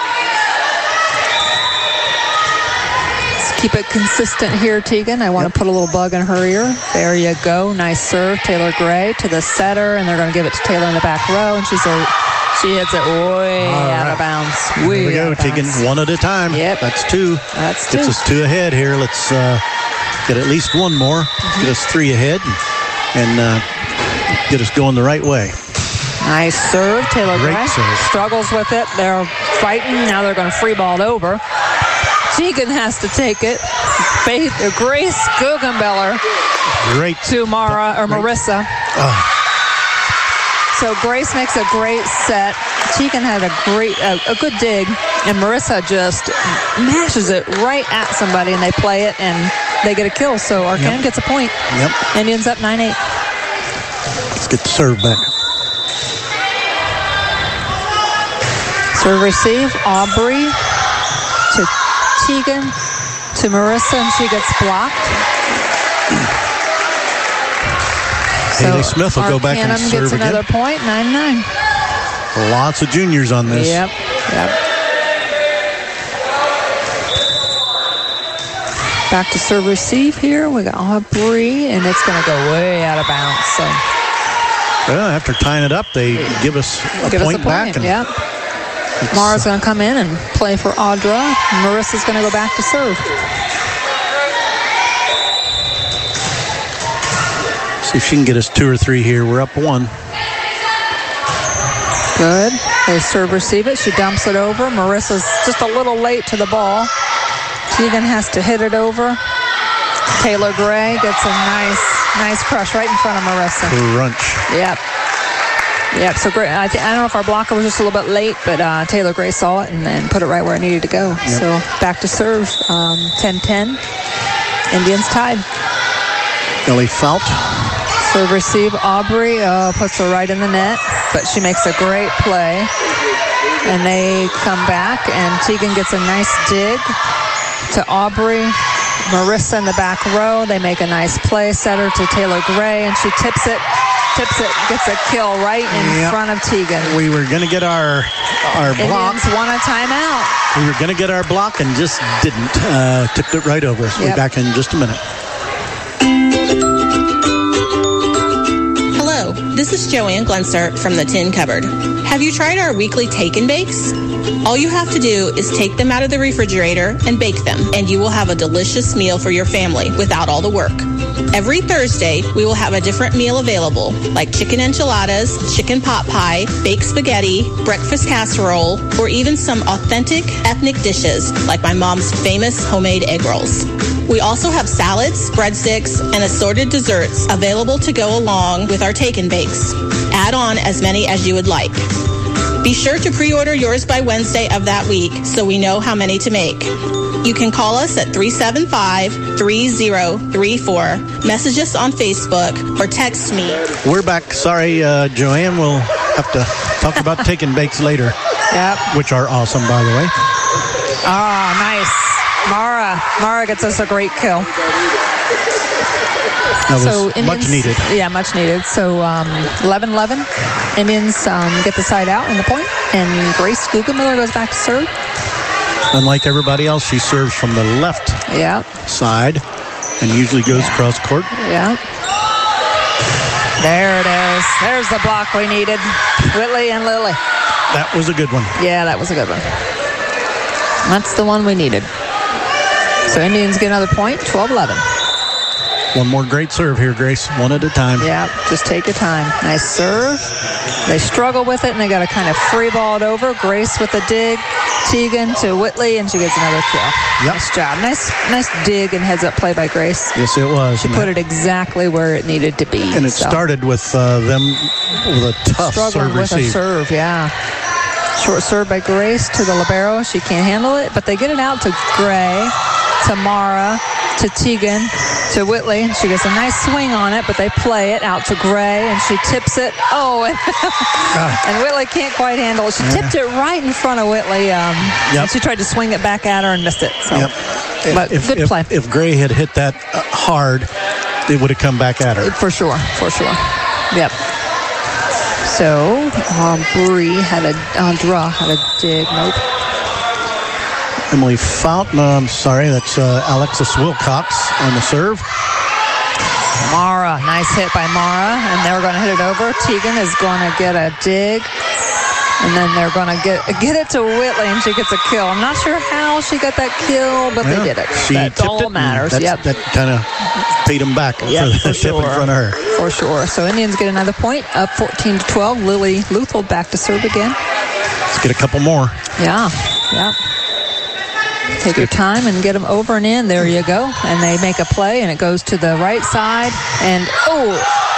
Let's keep it consistent here, Tegan. I want yep. to put a little bug in her ear. There you go. Nice serve. Taylor Gray to the setter, and they're going to give it to Taylor in the back row, and she's a. She hits it way right. out of bounds. Way here we go, Tegan. One at a time. Yep. That's two. That's two. Gets us two ahead here. Let's uh, get at least one more. Mm-hmm. Get us three ahead and uh, get us going the right way. Nice serve. Taylor Great Gray serve. struggles with it. They're fighting. Now they're going to free ball it over. Tegan has to take it. Faith, uh, Grace Guggenbeller. Great. To Mara or Great. Marissa. Oh. So Grace makes a great set. Tegan had a great, a, a good dig, and Marissa just mashes it right at somebody, and they play it, and they get a kill. So Arcanum yep. gets a point. Yep. Indians up nine eight. Let's get the serve back. Serve receive, Aubrey to Tegan to Marissa, and she gets blocked. Haley so Smith will go back and serve gets another again. point, nine nine. Lots of juniors on this. Yep, yep. Back to serve receive here. We got Aubrey, and it's going to go way out of bounds. So, well, after tying it up, they give us a give point us a back. Point. Yep. Mara's going to come in and play for Audra. Marissa's going to go back to serve. See if she can get us two or three here. We're up one. Good. They serve receive it. She dumps it over. Marissa's just a little late to the ball. Tegan has to hit it over. Taylor Gray gets a nice, nice crush right in front of Marissa. Crunch. Yep. Yep. So great. I, th- I don't know if our blocker was just a little bit late, but uh, Taylor Gray saw it and then put it right where it needed to go. Yep. So back to serve. Um, ten ten. Indians tied. Ellie Fout. Serve receive. Aubrey uh, puts her right in the net, but she makes a great play. And they come back, and Tegan gets a nice dig to Aubrey. Marissa in the back row. They make a nice play. Setter to Taylor Gray, and she tips it. Tips it, gets a kill right in yep. front of Tegan. We were going to get our our block. Indians won a timeout. We were going to get our block and just didn't. Uh, tipped it right over us. Yep. We'll be back in just a minute. Hello, this is Joanne Glenser from the Tin Cupboard. Have you tried our weekly take and bakes? All you have to do is take them out of the refrigerator and bake them, and you will have a delicious meal for your family without all the work. Every Thursday, we will have a different meal available, like chicken enchiladas, chicken pot pie, baked spaghetti, breakfast casserole, or even some authentic ethnic dishes, like my mom's famous homemade egg rolls. We also have salads, breadsticks, and assorted desserts available to go along with our take and bakes. Add on as many as you would like. Be sure to pre-order yours by Wednesday of that week so we know how many to make. You can call us at three seven five, three zero three four, message us on Facebook, or text me. We're back. Sorry, uh, Joanne. We'll have to talk about take and bakes later. Yep. Which are awesome, by the way. Oh, nice. Mara. Mara gets us a great kill. That was so Indians, much needed. Yeah, much needed. So um, eleven eleven. Indians um, get the side out in the point, and Grace Guggenmiller goes back to serve. Unlike everybody else, she serves from the left yeah. side and usually goes yeah. cross court. Yeah. There it is. There's the block we needed. Whitley and Lily. That was a good one. Yeah, that was a good one. That's the one we needed. So Indians get another point, twelve eleven. One more great serve here, Grace. One at a time. Yeah, just take your time. Nice serve. They struggle with it, and they got to kind of free ball it over. Grace with a dig. Tegan to Whitley, and she gets another kill. Yep. Nice job. Nice nice dig and heads-up play by Grace. Yes, it was. She put it exactly where it needed to be. And it so. started with uh, them with a tough Struggling serve with receive. a serve, yeah. Short serve by Grace to the libero. She can't handle it, but they get it out to Gray, to Mara, to Tegan, to Whitley, and she gets a nice swing on it, but they play it out to Gray, and she tips it. Oh, and, ah. and Whitley can't quite handle it. She yeah. tipped it right in front of Whitley, um, yep. and she tried to swing it back at her and missed it. So, yep. But if, good if, play. If Gray had hit that hard, it would have come back at her. For sure, for sure. Yep. So, um, Bree had a, uh, draw, had a dig. Nope. Emily Fountain, no, I'm sorry, that's uh, Alexis Wilcox on the serve. Mara, nice hit by Mara, and they're going to hit it over. Tegan is going to get a dig, and then they're going to get get it to Whitley, and she gets a kill. I'm not sure how she got that kill, but yeah, they did it. She That's all that matters. Yep. That kind of paid them back yep, for the sure. tip in front of her. For sure. So Indians get another point, up fourteen to twelve. Lily Luthold back to serve again. Let's get a couple more. Yeah, yeah. Take your time and get them over and in. There you go. And they make a play, and it goes to the right side. And, oh,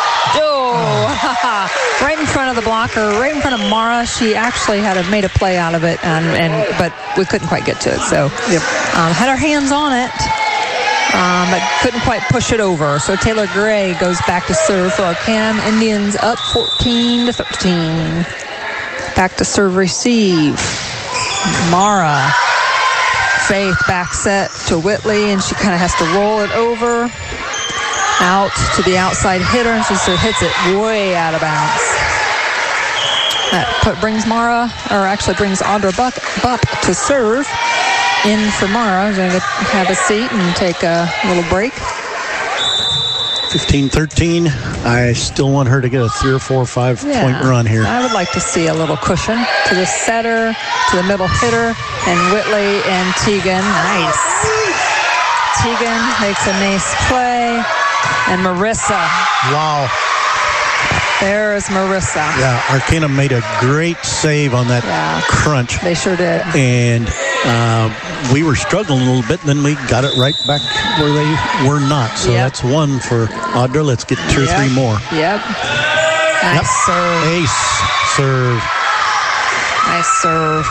oh, right in front of the blocker, right in front of Mara. She actually had a, made a play out of it, and, and but we couldn't quite get to it. So, yep. um, had our hands on it. um, but couldn't quite push it over. So Taylor Gray goes back to serve for our Cam Indians, up fourteen to thirteen. Back to serve receive. Mara. Faith back set to Whitley, and she kind of has to roll it over. Out to the outside hitter, and she hits it way out of bounds. That put, brings Mara, or actually brings Audra Buck, Buck to serve. In for Mara. Going to have a seat and take a little break. fifteen thirteen. I still want her to get a three or four or five Yeah, point run here. I would like to see a little cushion to the setter, to the middle hitter, and Whitley and Tegan. Nice. Tegan makes a nice play. And Marissa. Wow. There's Marissa. Yeah, Arcana made a great save on that Yeah. crunch. They sure did. And uh, we were struggling a little bit, and then we got it right back where they were not. So Yep. that's one for Audra. Let's get two or Yep. three more. Yep. Nice Yep. serve. Ace serve. Nice serve.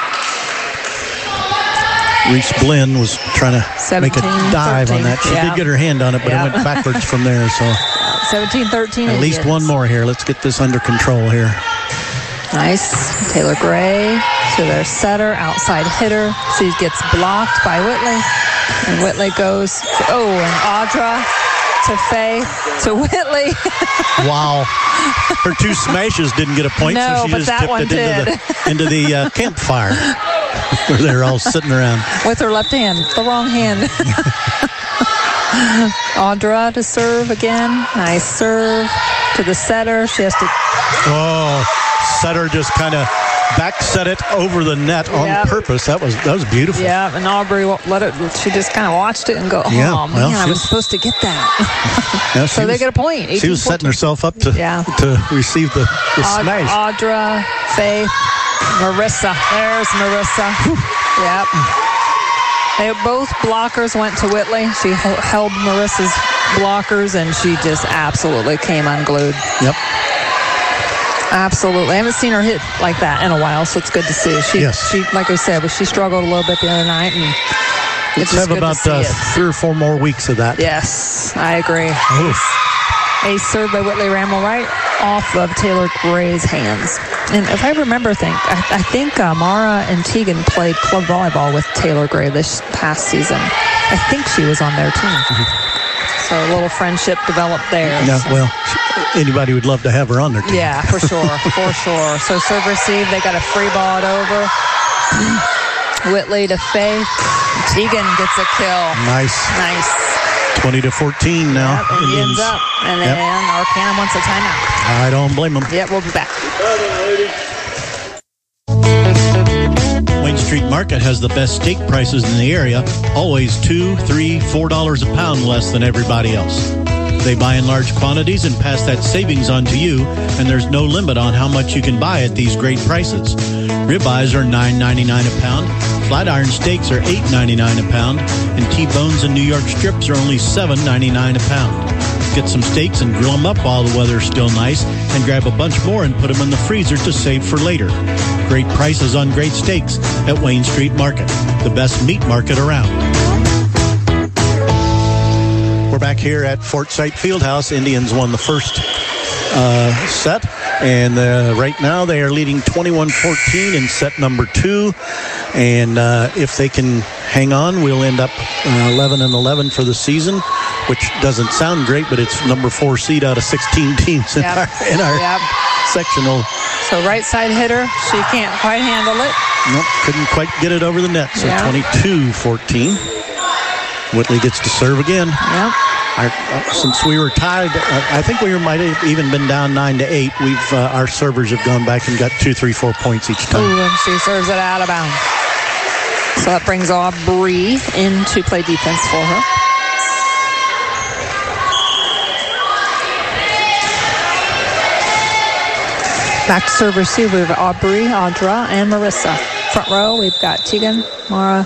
Reese Blinn was trying to make a dive on that. She yeah. did get her hand on it, but Yeah. it went backwards from there. So seventeen thirteen. at least one more here. Let's get this under control here. Nice. Taylor Gray to their setter, outside hitter. She gets blocked by Whitley. And Whitley goes, oh, and Audra to Faye to Whitley. Wow. Her two smashes didn't get a point, No, so she but just that tipped one it into did. the, into the uh, campfire where they're all sitting around. With her left hand, the wrong hand. Audra to serve again. Nice serve to the setter. She has to. Oh, setter just kind of back set it over the net on Yep. purpose. That was that was beautiful. Yeah, and Aubrey won't let it. She just kind of watched it and go, oh, Yeah, man, well, I she was was- supposed to get that. Yeah, So she they was- get a point. She was setting herself up to Yeah. to receive the, the Aud- smash. Audra, Faith, Marissa. There's Marissa. Yep. They both blockers went to Whitley. She h- held Marissa's blockers, and she just absolutely came unglued. Yep. Absolutely. I haven't seen her hit like that in a while, so it's good to see. She, Yes. she like I said, she struggled a little bit the other night, and Let's it's just have good about to see uh, it. three or four more weeks of that. Yes, I agree. Oof. Ace serve by Whitley Ramel right off of Taylor Gray's hands. And if I remember, think I, I think uh, Mara and Tegan played club volleyball with Taylor Gray this past season. I think she was on their team. So a little friendship developed there. No, So- well, anybody would love to have her on their team. Yeah, for sure, for sure. So serve receive, they got a free ball it over. Whitley to Faith. Tegan gets a kill. Nice. Nice. twenty to fourteen now. Yep, and he ends up. And Yep. then Arcana wants a timeout. I don't blame them. Yep, we'll be back. Wayne Street Market has the best steak prices in the area. Always two, three, four dollars a pound less than everybody else. They buy in large quantities and pass that savings on to you, and there's no limit on how much you can buy at these great prices. Ribeyes are nine ninety-nine a pound, flat iron steaks are eight ninety-nine a pound, and T-bones and New York strips are only seven ninety-nine a pound. Get some steaks and grill them up while the weather's still nice, and grab a bunch more and put them in the freezer to save for later. Great prices on great steaks at Wayne Street Market, the best meat market around. We're back here at Fort Sight Fieldhouse. Indians won the first uh, set, and uh, right now they are leading twenty-one fourteen in set number two. And uh, if they can hang on, we'll end up uh, eleven and eleven for the season, which doesn't sound great, but it's number four seed out of sixteen teams in Yep. our, in our Yep. sectional. So right side hitter, she can't quite handle it. Nope, couldn't quite get it over the net. So Yeah. twenty-two fourteen. Whitley gets to serve again. Yep. Our, uh, since we were tied, uh, I think we might have even been down nine to eight. We've uh, our servers have gone back and got two, three, four points each time. Ooh, and she serves it out of bounds. So that brings Aubrey in to play defense for her. Back to serve receive, we have Aubrey, Audra, and Marissa. Front row, we've got Tegan, Mara.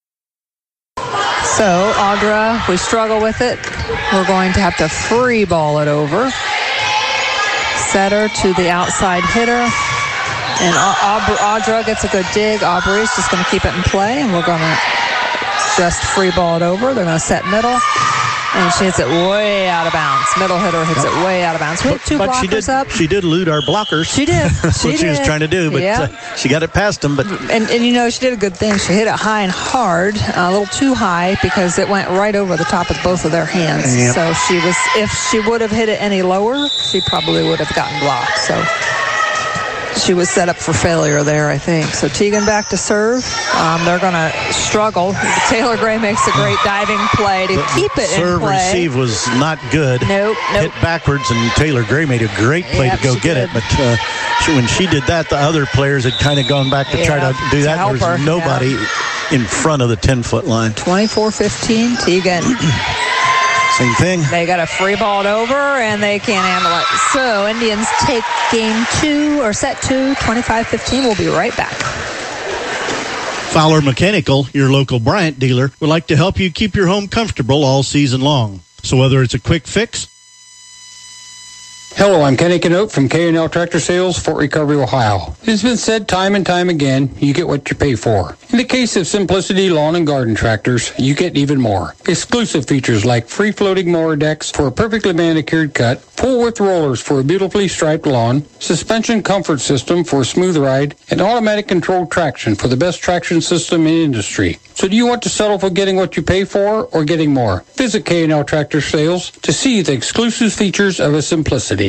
So, Audra, we struggle with it. We're going to have to free ball it over. Setter to the outside hitter. And Audra gets a good dig. Aubrey's just going to keep it in play, and we're going to just free ball it over. They're going to set middle. And she hits it way out of bounds. Middle hitter hits yep. it way out of bounds. We had two but blockers she did, up. She did elude our blockers. She did. That's she what did. she was trying to do, but yep. uh, she got it past them. But and, and, you know, she did a good thing. She hit it high and hard, a little too high, because it went right over the top of both of their hands. Yep. So she was, if she would have hit it any lower, she probably would have gotten blocked. So she was set up for failure there, I think. So Tegan back to serve. Um, they're going to struggle. Taylor Gray makes a great diving play to keep it in play. Serve receive was not good. Nope, nope. Hit backwards, and Taylor Gray made a great play yep, to go get did. it. But uh, she, when she did that, the other players had kind of gone back to yeah, try to do that. To there was her. nobody yeah. in front of the ten-foot line. twenty-four fifteen, Tegan. Same thing. They got a free ball over, and they can't handle it. So Indians take game two, or set two, twenty-five fifteen. We'll be right back. Fowler Mechanical, your local Bryant dealer, would like to help you keep your home comfortable all season long. So whether it's a quick fix... Hello, I'm Kenny Canote from K and L Tractor Sales, Fort Recovery, Ohio. It's been said time and time again, you get what you pay for. In the case of Simplicity Lawn and Garden Tractors, you get even more. Exclusive features like free floating mower decks for a perfectly manicured cut, full-width rollers for a beautifully striped lawn, suspension comfort system for a smooth ride, and automatic controlled traction for the best traction system in industry. So do you want to settle for getting what you pay for or getting more? Visit K and L Tractor Sales to see the exclusive features of a Simplicity.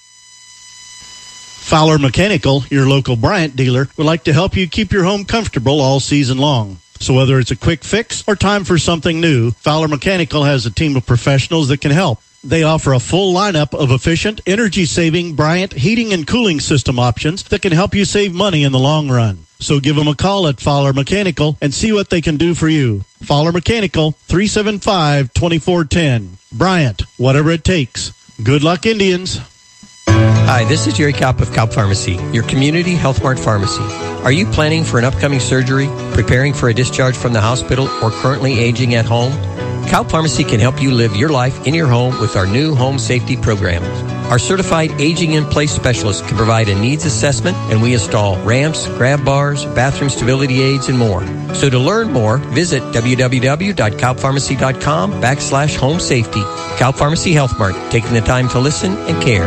Fowler Mechanical, your local Bryant dealer, would like to help you keep your home comfortable all season long. So whether it's a quick fix or time for something new, Fowler Mechanical has a team of professionals that can help. They offer a full lineup of efficient, energy-saving Bryant heating and cooling system options that can help you save money in the long run. So give them a call at Fowler Mechanical and see what they can do for you. Fowler Mechanical, three seven five, two four one zero. Bryant, whatever it takes. Good luck, Indians. Hi, this is Jerry Kaup of Kaup Pharmacy, your community Health Mart pharmacy. Are you planning for an upcoming surgery, preparing for a discharge from the hospital, or currently aging at home? Kaup Pharmacy can help you live your life in your home with our new home safety program. Our certified aging in place specialists can provide a needs assessment, and we install ramps, grab bars, bathroom stability aids, and more. So to learn more, visit www.kaupharmacy.com backslash home safety. Kaup Pharmacy Health Mart, taking the time to listen and care.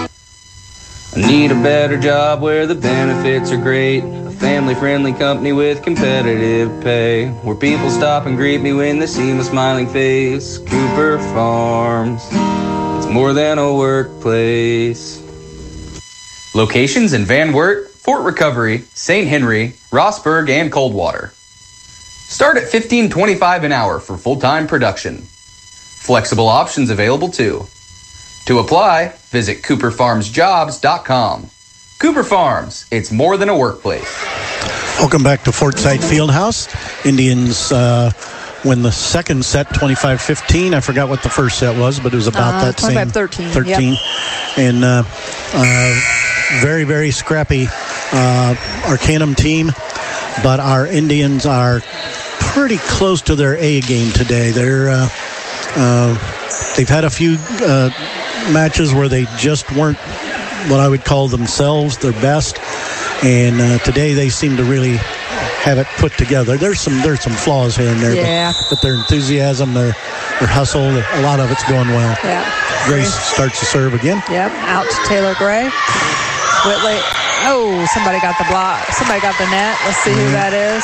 I need a better job where the benefits are great. A family-friendly company with competitive pay. Where people stop and greet me when they see my smiling face. Cooper Farms. It's more than a workplace. Locations in Van Wert, Fort Recovery, Saint Henry, Rossburg, and Coldwater. Start at fifteen twenty-five an hour for full-time production. Flexible options available too. To apply, visit cooper farms jobs dot com. Cooper Farms, it's more than a workplace. Welcome back to Fort Site Fieldhouse. Indians uh, win the second set, twenty-five fifteen. I forgot what the first set was, but it was about uh, that same. thirteen. thirteen. Yep. And uh, uh, very, very scrappy uh, Arcanum team. But our Indians are pretty close to their A game today. They're uh, uh, they've had a few uh, matches where they just weren't what I would call themselves their best, and uh, today they seem to really have it put together. There's some there's some flaws here and there, yeah. but, but their enthusiasm, their their hustle, a lot of it's going well. Yeah. Grace starts to serve again. Yep, out to Taylor Gray. Whitley. Oh, somebody got the block. Somebody got the net. Let's see who that is.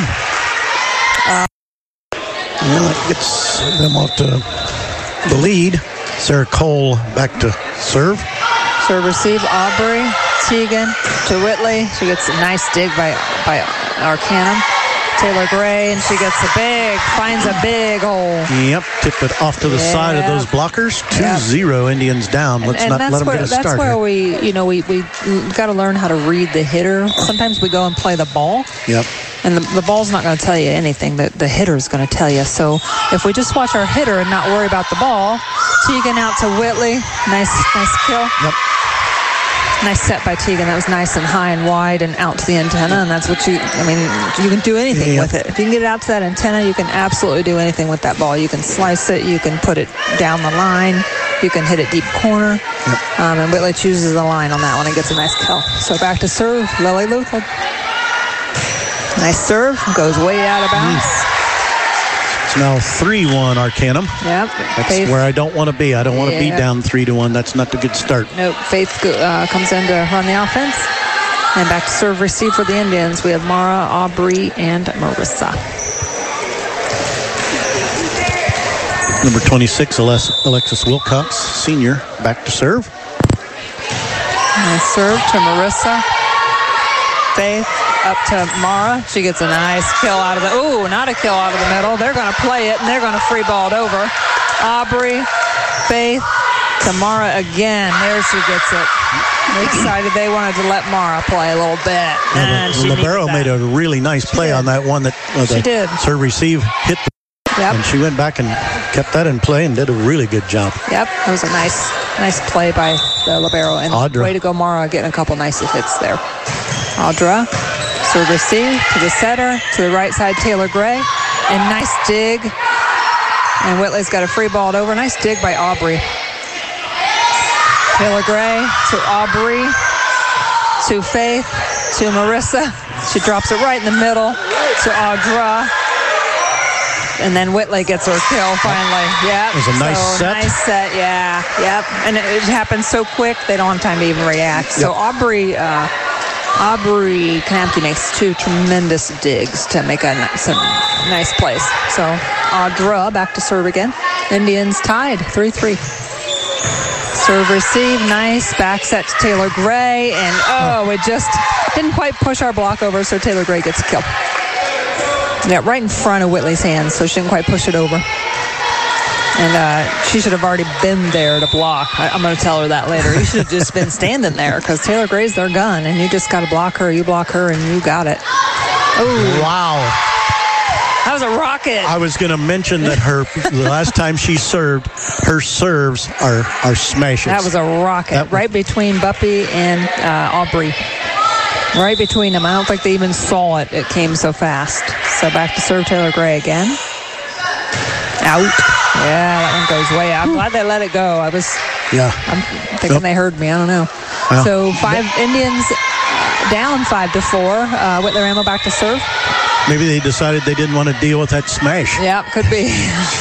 Uh, well, that gets them off to the lead. Sarah Cole back to serve. Serve receive, Aubrey, Tegan to Whitley. She gets a nice dig by, by Arcanum. Taylor Gray, and she gets a big, finds a big hole. Yep, tip it off to the yeah. side of those blockers. two zero yep. Indians down. Let's and, and not let them where, get a that's start. That's where here. we, you know, we, we got to learn how to read the hitter. Sometimes we go and play the ball. Yep. And the, the ball's not going to tell you anything. The, the hitter's going to tell you. So if we just watch our hitter and not worry about the ball, Tegan out to Whitley. Nice, nice kill. Yep. Nice set by Tegan. That was nice and high and wide and out to the antenna, and that's what you, I mean, you can do anything yeah. with it. If you can get it out to that antenna, you can absolutely do anything with that ball. You can slice it, you can put it down the line, you can hit it deep corner, yep. um, and Whitley chooses the line on that one and gets a nice kill. So back to serve, Lily Luther. Nice serve, goes way out of bounds. It's now three one Arcanum. Yep. That's Faith. where I don't want to be. I don't want to Yeah. be down three to one. That's not a good start. Nope. Faith uh, comes in to run the offense. And back to serve receive for the Indians. We have Mara, Aubrey, and Marissa. Number twenty-six, Alexis Wilcox, senior, back to serve. Nice serve to Marissa. Faith up to Mara. She gets a nice kill out of the, ooh, not a kill out of the middle. They're going to play it, and they're going to free ball it over. Aubrey, Faith, to Mara again. There she gets it. They decided they wanted to let Mara play a little bit. And Yeah, she Libero needed made that. a really nice play did. on that one that uh, She the did. serve receive hit the Yep. and she went back and kept that in play and did a really good job. Yep, it was a nice nice play by the libero. And Audra. way to go, Mara, getting a couple nice hits there. Audra, serve receive to the setter, to the right side, Taylor Gray. And nice dig. And Whitley's got a free ball over. Nice dig by Aubrey. Taylor Gray to Aubrey, to Faith, to Marissa. She drops it right in the middle to Audra. And then Whitley gets her kill finally. Yep. It was a nice so, set. Nice set, yeah. Yep. And it, it happens so quick, they don't have time to even react. So Yep. Aubrey uh, Aubrey Knapke makes two tremendous digs to make a ni- some nice plays. So Audra back to serve again. Indians tied three three. Serve receive, nice back set to Taylor Gray. And oh, it just didn't quite push our block over, so Taylor Gray gets a kill. Yeah, right in front of Whitley's hands, so she didn't quite push it over. And uh, she should have already been there to block. I, I'm going to tell her that later. You should have just been standing there because Taylor Gray's their gun, and you just got to block her. You block her, and you got it. Oh, wow. That was a rocket. I was going to mention that her the last time she served, her serves are, are smashes. That was a rocket That- right between Buppy and uh, Aubrey. Right between them. I don't think they even saw it. It came so fast. So back to serve Taylor Gray again. Out. Yeah, that one goes way out. I'm glad they let it go. I was Yeah. I'm thinking Yep. they heard me. I don't know. Well, so five Indians uh, down five to four. Uh, Whitler Ammo back to serve. Maybe they decided they didn't want to deal with that smash. Yeah, could be.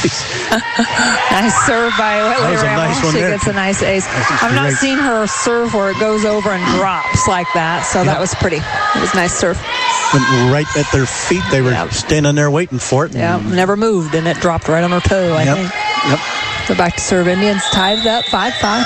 Nice serve by Whitley That was a Ramble. nice one She there. gets a nice ace. That's I've not great. seen her serve where it goes over and drops like that, so that was pretty. It was a nice serve. Went right at their feet. They were standing there waiting for it. Yeah, never moved, and it dropped right on her toe, I Yep. think. Yep. So back to serve. Indians tied it up five five.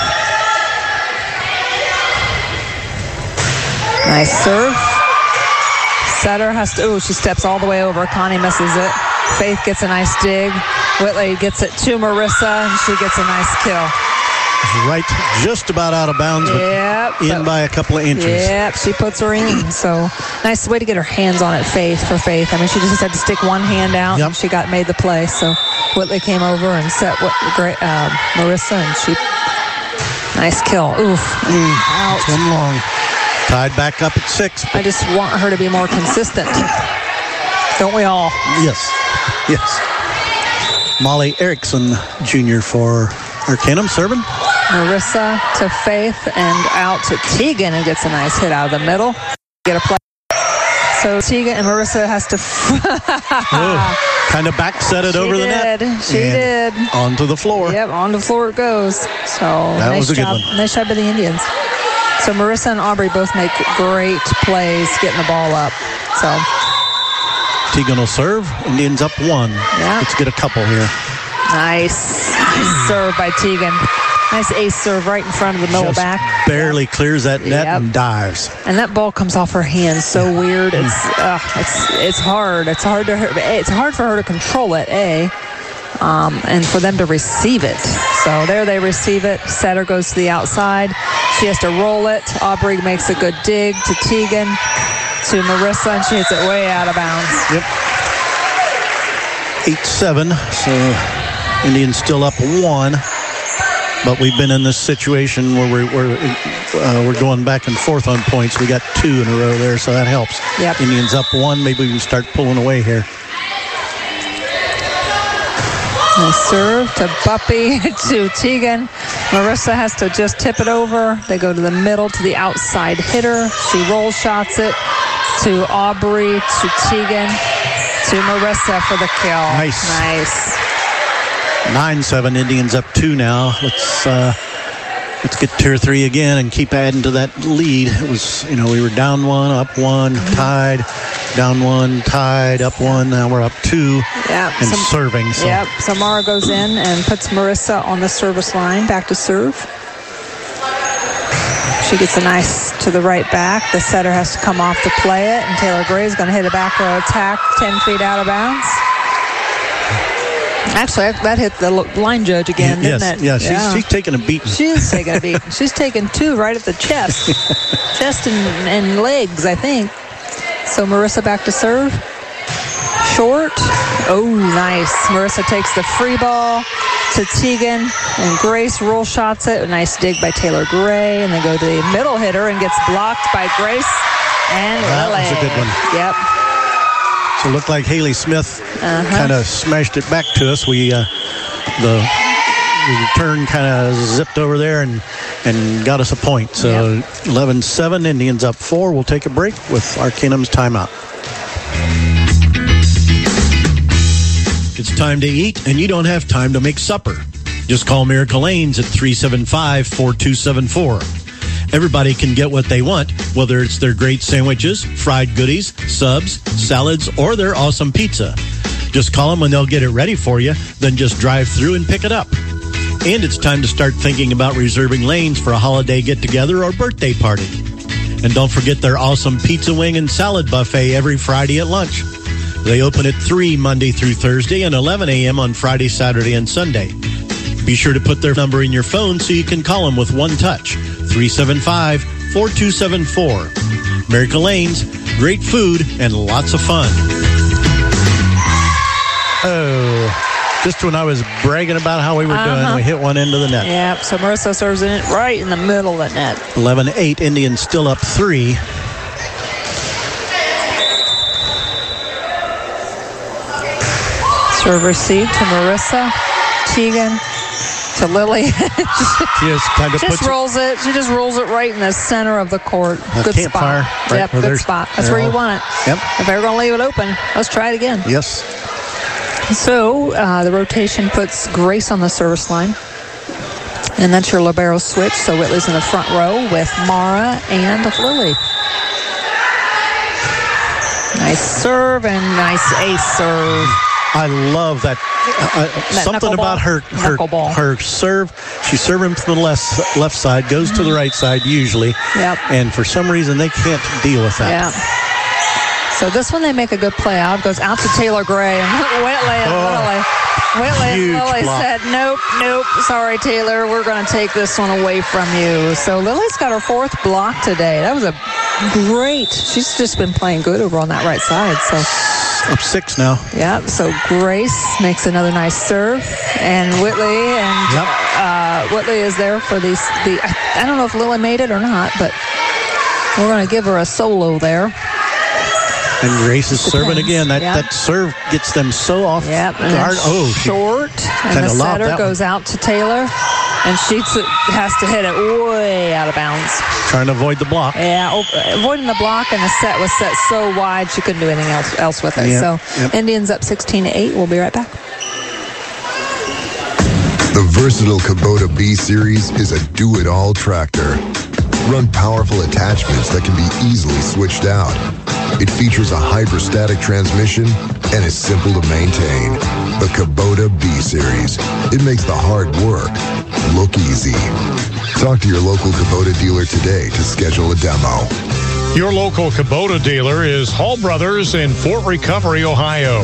Nice serve. Setter has to, oh, she steps all the way over. Connie misses it. Faith gets a nice dig. Whitley gets it to Marissa, and she gets a nice kill. Right just about out of bounds, but Yep. in by a couple of inches. Yep, she puts her in. So nice way to get her hands on it, Faith, for Faith. I mean, she just had to stick one hand out, Yep. and she got made the play. So Whitley came over and set what, great, um, Marissa, and she, nice kill. Oof. Mm, Ouch. it's one long. Tied back up at six. I just want her to be more consistent. Don't we all? Yes. Yes. Molly Erickson Junior for Arcanum serving. Marissa to Faith and out to Tegan, who gets a nice hit out of the middle. Get a play. So Tegan and Marissa has to Oh, kind of back set it She over the did. net. She and did. Onto the floor. Yep, on the floor it goes. So That nice was a good job. one. Nice job by the Indians. So Marissa and Aubrey both make great plays getting the ball up. So Tegan will serve. Indians up one. Yeah. Let's get a couple here. nice, nice serve by Tegan. Nice ace serve right in front of the middle Just back. barely clears that net Yep. and dives. And that ball comes off her hands so weird. It's uh, it's it's hard. It's hard to her. It's hard for her to control it. A. Um, and for them to receive it. So there they receive it. Setter goes to the outside. She has to roll it. Aubrey makes a good dig to Tegan, to Marissa, and she hits it way out of bounds. Yep. eight seven. So Indians still up one. But we've been in this situation where we're we're, uh, we're going back and forth on points. We got two in a row there, so that helps. Yep. Indians up one. Maybe we can start pulling away here. Nice serve to Buppy, to Tegan. Marissa has to just tip it over. They go to the middle to the outside hitter. She roll shots it to Aubrey, to Tegan, To Marissa for the kill. Nice. Nice. nine seven, Indians up two now. Let's uh, let's get tier three again and keep adding to that lead. It was, you know, we were down one, up one, tied, down one, tied, up one. Now we're up two Yep. and Some, serving. So. Yep. So Mara goes in and puts Marissa on the service line, back to serve. She gets a nice to the right back. The setter has to come off to play it, and Taylor Gray is going to hit a back row attack ten feet out of bounds. Actually, that hit the line judge again, yes, didn't it? yeah, she's, yeah, she's taking a beat. She's taking a beat. She's taking two right at the chest. Chest and, and legs, I think. So Marissa back to serve. Short. Oh, nice. Marissa takes the free ball to Tegan, and Grace roll shots it. A nice dig by Taylor Gray, and they go to the middle hitter and gets blocked by Grace and that Lily. That was a good one. Yep. So it looked like Haley Smith uh-huh. kind of smashed it back to us. We uh, the, the return kind of zipped over there and and got us a point. So eleven seven, yep. Indians up four. We'll take a break with Arcanum's timeout. It's time to eat, and you don't have time to make supper. Just call Miracle Lanes at three seven five, four two seven four. Everybody can get what they want, whether it's their great sandwiches, fried goodies, subs, salads, or their awesome pizza. Just call them and they'll get it ready for you, then just drive through and pick it up. And it's time to start thinking about reserving lanes for a holiday get-together or birthday party. And don't forget their awesome pizza wing and salad buffet every Friday at lunch. They open at three Monday through Thursday and eleven a.m. on Friday, Saturday, and Sunday. Be sure to put their number in your phone so you can call them with one touch. three seven five, four two seven four. Miracle Lanes, great food and lots of fun. Oh, just when I was bragging about how we were uh-huh. doing, we hit one into the net. Yep, so Marissa serves in it right in the middle of the net. eleven eight, Indians still up three. Serve receive to Marissa, Tegan, to Lily. just she just, kind of just puts rolls it. it. She just rolls it right in the center of the court. A good campfire, spot. Right yep, good spot. That's where you want it. Yep. If they were going to leave it open, let's try it again. Yes. So uh, the rotation puts Grace on the service line. And that's your libero switch. So Whitley's in the front row with Mara and Lily. Nice serve and nice ace serve. I love that. Uh, that something about her her, her serve. She's serving from the left left side, goes mm-hmm. to the right side usually. Yep. And for some reason they can't deal with that. Yeah. So this one they make a good play out. Goes out to Taylor Gray and Whitley and oh, Lily. Whitley and Lily block. said, "Nope, nope. Sorry, Taylor. We're going to take this one away from you." So Lily's got her fourth block today. That was a great. She's just been playing good over on that right side. So. Up six now. Yeah, so Grace makes another nice serve, and Whitley and yep. uh, Whitley is there for these. The I, I don't know if Lily made it or not, but we're going to give her a solo there. And Grace is serving again. That yep. that serve gets them so off yep. guard. Oh, short, and the setter goes one. out to Taylor, and she has to hit it way out of bounds. Trying to avoid the block. Yeah, avoiding the block, and the set was set so wide she couldn't do anything else else with it. Yep. So yep. Indians up sixteen to eight. We'll be right back. The versatile Kubota B Series is a do-it-all tractor. Run powerful attachments that can be easily switched out. It features a hydrostatic transmission and is simple to maintain. The Kubota B Series. It makes the hard work look easy. Talk to your local Kubota dealer today to schedule a demo. Your local Kubota dealer is Hall Brothers in Fort Recovery, Ohio.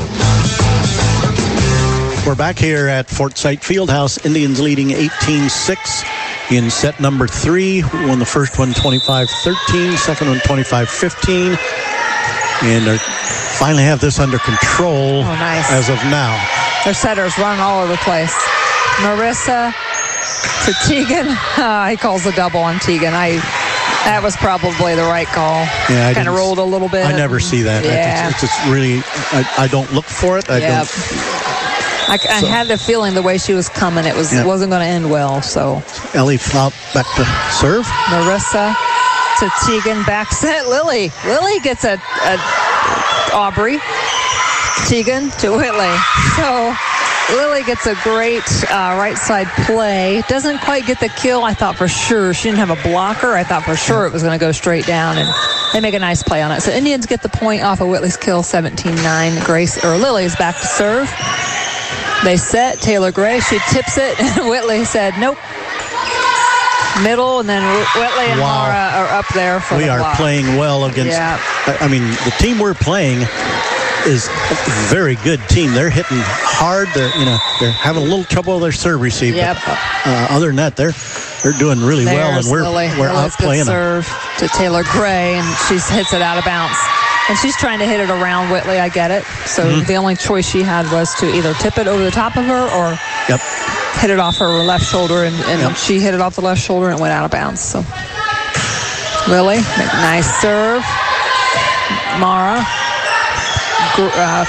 We're back here at Fort Sight Fieldhouse. Indians leading eighteen six in set number three. Won the first one twenty-five thirteen, second one twenty-five fifteen. And they finally have this under control oh, nice. as of now. Their setters run all over the place. Marissa to Tegan. Uh, he calls a double on Tegan. I That was probably the right call. Yeah, kind of rolled a little bit. I never see that. Yeah. It's, it's just really, I, I don't look for it. I yep. don't. I, I so. had the feeling the way she was coming, it was, yep. wasn't going to end well. So Ellie out back to serve. Marissa to Tegan, back set. Lily. Lily gets a, a Aubrey. Tegan to Whitley. So Lily gets a great uh, right side play. Doesn't quite get the kill. I thought for sure she didn't have a blocker. I thought for sure it was going to go straight down, and they make a nice play on it. So Indians get the point off of Whitley's kill, seventeen nine. Grace or Lily is back to serve. They set Taylor Gray. She tips it, and Whitley said nope. Middle, and then Whitley and Wow. Mara are up there for We the are block. playing well against. Yeah. I I mean, the team we're playing is a very good team. They're hitting hard. They're you know they're having a little trouble with their serve receive. Yep. But, uh, other than that, they're they're doing really well, and There's we're Lily. we're Lily's outplaying good them. serve to Taylor Gray, and she hits it out of bounds. And she's trying to hit it around Whitley. I get it. So Mhm. the only choice she had was to either tip it over the top of her or Yep. hit it off her left shoulder, and, and Yep. she hit it off the left shoulder and it went out of bounds. So Lily, make a nice serve. Mara. Gr- Uh,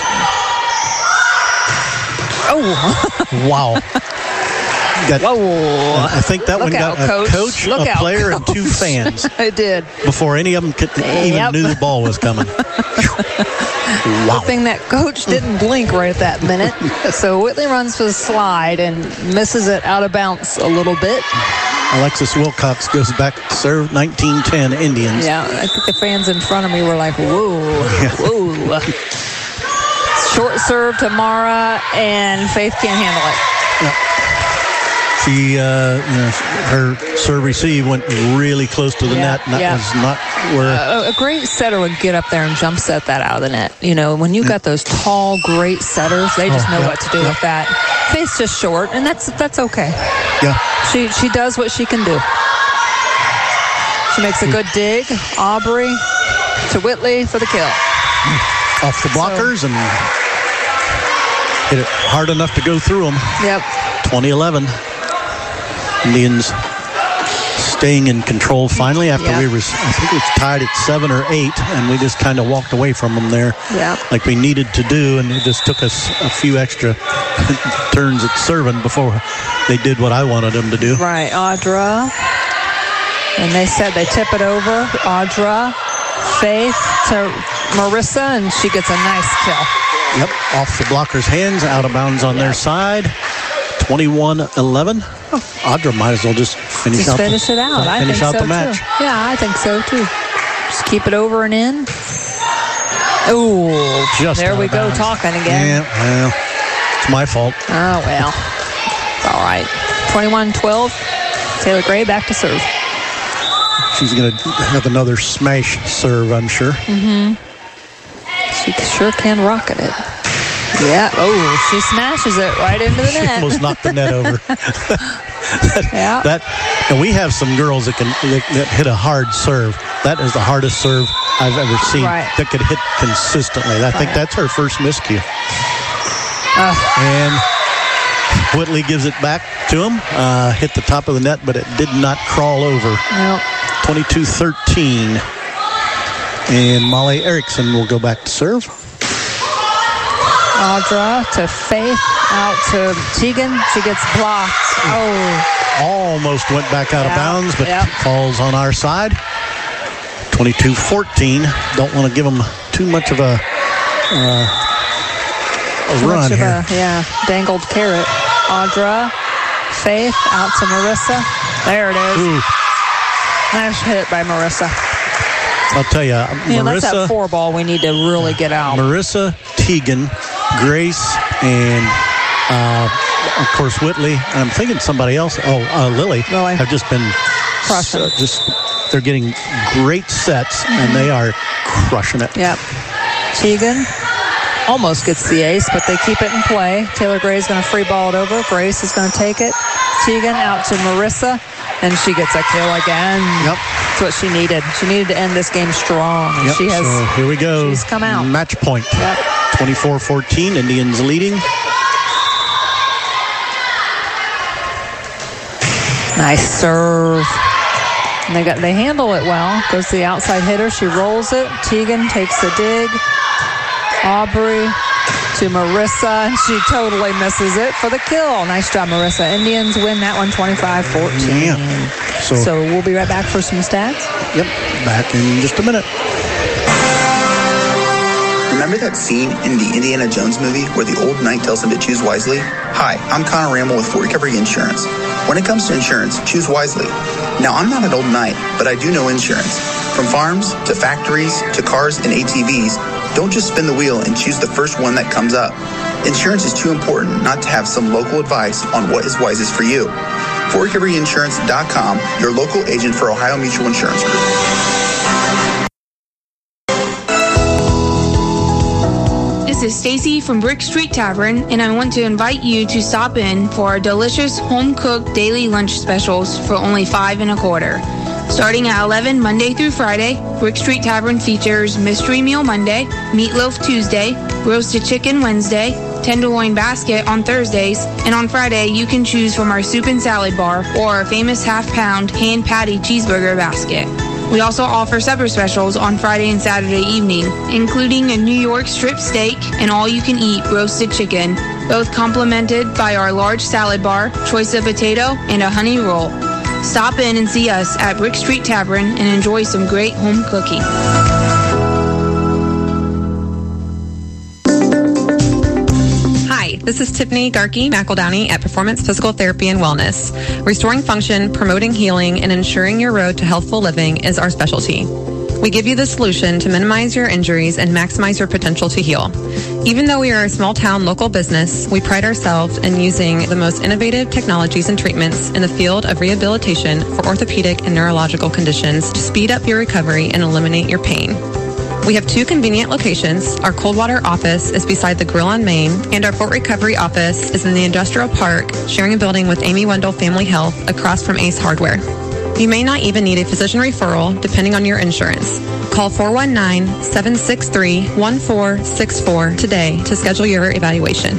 oh. Wow. Got, Whoa. I think that Look one got out, a coach. coach, Look a out, player, coach. and two fans It did. before any of them could, even Yep. knew the ball was coming. Wow. Good thing that coach didn't blink right at that minute. So Whitley runs for the slide and misses it out of bounds a little bit. Alexis Wilcox goes back to serve. nineteen ten Indians. Yeah, I think the fans in front of me were like, whoa, whoa. Short serve to Mara, and Faith can't handle it. Yep. She, uh, you know, her serve receive went really close to the Yeah, net, and that yeah. was not where. Uh, a great setter would get up there and jump set that out of the net. You know, when you've got those tall, great setters, they just Oh, know yeah, what to do yeah. with that. Faith's just short, and that's that's okay. Yeah. She she does what she can do. She makes a good dig. Aubrey to Whitley for the kill. Off the blockers and hit it hard enough to go through them. Yep. twenty eleven. Indians staying in control finally after Yeah. we were, I think it was tied at seven or eight, and we just kind of walked away from them there Yeah. like we needed to do, and it just took us a few extra turns at serving before they did what I wanted them to do. Right, Audra. And they said they tip it over. Audra, Faith to Marissa, and she gets a nice kill. Yep, off the blockers' hands, out of bounds on their side. twenty-one eleven. Oh, Audra might as well just finish Just out finish the, it out. I Finish think out so the match. Too. Yeah, I think so too. Just keep it over and in. Oh, Just there out we of go bounds. talking again. Yeah, well, it's my fault. Oh, well. It's all right. twenty-one twelve. Taylor Gray back to serve. She's going to have another smash serve, I'm sure. Mm-hmm. She sure can rocket it. Yeah. Oh, she smashes it right into the She net. almost knocked the net over. that, Yeah. that, and we have some girls that can that, that hit a hard serve. That is the hardest serve I've ever seen Right. that could hit consistently. I think Right. that's her first miscue. Oh. And Whitley gives it back to him. Uh, hit the top of the net, but it did not crawl over. No. twenty-two thirteen. And Molly Erickson will go back to serve. Audra to Faith, out to Tegan. She gets blocked. Oh. Almost went back out Yeah, of bounds, but yep. falls on our side. twenty-two fourteen. Don't want to give them too much of a, uh, a Too run much of here. a, yeah, dangled carrot. Audra, Faith, out to Marissa. There it is. Ooh, Nice hit by Marissa. I'll tell you, You know, that's that Marissa, four ball we need to really get out. Marissa, Tegan, Grace, and uh, of course Whitley. And I'm thinking somebody else. Oh, uh, Lily, Lily. have just been Crushing. so- just. They're getting great sets, and they are crushing it. Yep. Tegan almost gets the ace, but they keep it in play. Taylor Gray is going to free ball it over. Grace is going to take it. Tegan out to Marissa, and she gets a kill again. Yep. That's what she needed. She needed to end this game strong. And Yep, she has. so here we go. She's come out. Match point. Yep. twenty-four fourteen, Indians leading. Nice serve. And they got they handle it well. Goes to the outside hitter. She rolls it. Tegan takes the dig. Aubrey to Marissa, and she totally misses it for the kill. Nice job, Marissa. Indians win that one twenty-five fourteen. Yeah. So, So we'll be right back for some stats. yep, back in just a minute. Remember that scene in the Indiana Jones movie where the old knight tells him to choose wisely? Hi, I'm Connor Ramel with Fort Recovery Insurance. When it comes to insurance, choose wisely. Now, I'm not an old knight, but I do know insurance. From farms to factories to cars and A T Vs, don't just spin the wheel and choose the first one that comes up. Insurance is too important not to have some local advice on what is wisest for you. Fort Recovery Insurance dot com, your local agent for Ohio Mutual Insurance Group. This is Stacy from Brick Street Tavern, and I want to invite you to stop in for our delicious home-cooked daily lunch specials for only five and a quarter. Starting at eleven Monday through Friday, Brick Street Tavern features Mystery Meal Monday, Meatloaf Tuesday, Roasted Chicken Wednesday, Tenderloin Basket on Thursdays, and on Friday you can choose from our Soup and Salad Bar or our famous half-pound hand patty cheeseburger basket. We also offer supper specials on Friday and Saturday evening, including a New York strip steak and all-you-can-eat roasted chicken, both complemented by our large salad bar, choice of potato, and a honey roll. Stop in and see us at Brick Street Tavern and enjoy some great home cooking. Hi, this is Tiffany Garkey McEldowney at Performance Physical Therapy and Wellness. Restoring function, promoting healing, and ensuring your road to healthful living is our specialty. We give you the solution to minimize your injuries and maximize your potential to heal. Even though we are a small town local business, we pride ourselves in using the most innovative technologies and treatments in the field of rehabilitation for orthopedic and neurological conditions to speed up your recovery and eliminate your pain. We have two convenient locations. Our Coldwater office is beside the Grill on Main, and our Fort Recovery office is in the Industrial Park, sharing a building with Amy Wendell Family Health across from Ace Hardware. You may not even need a physician referral, depending on your insurance. Call four one nine, seven six three, one four six four today to schedule your evaluation.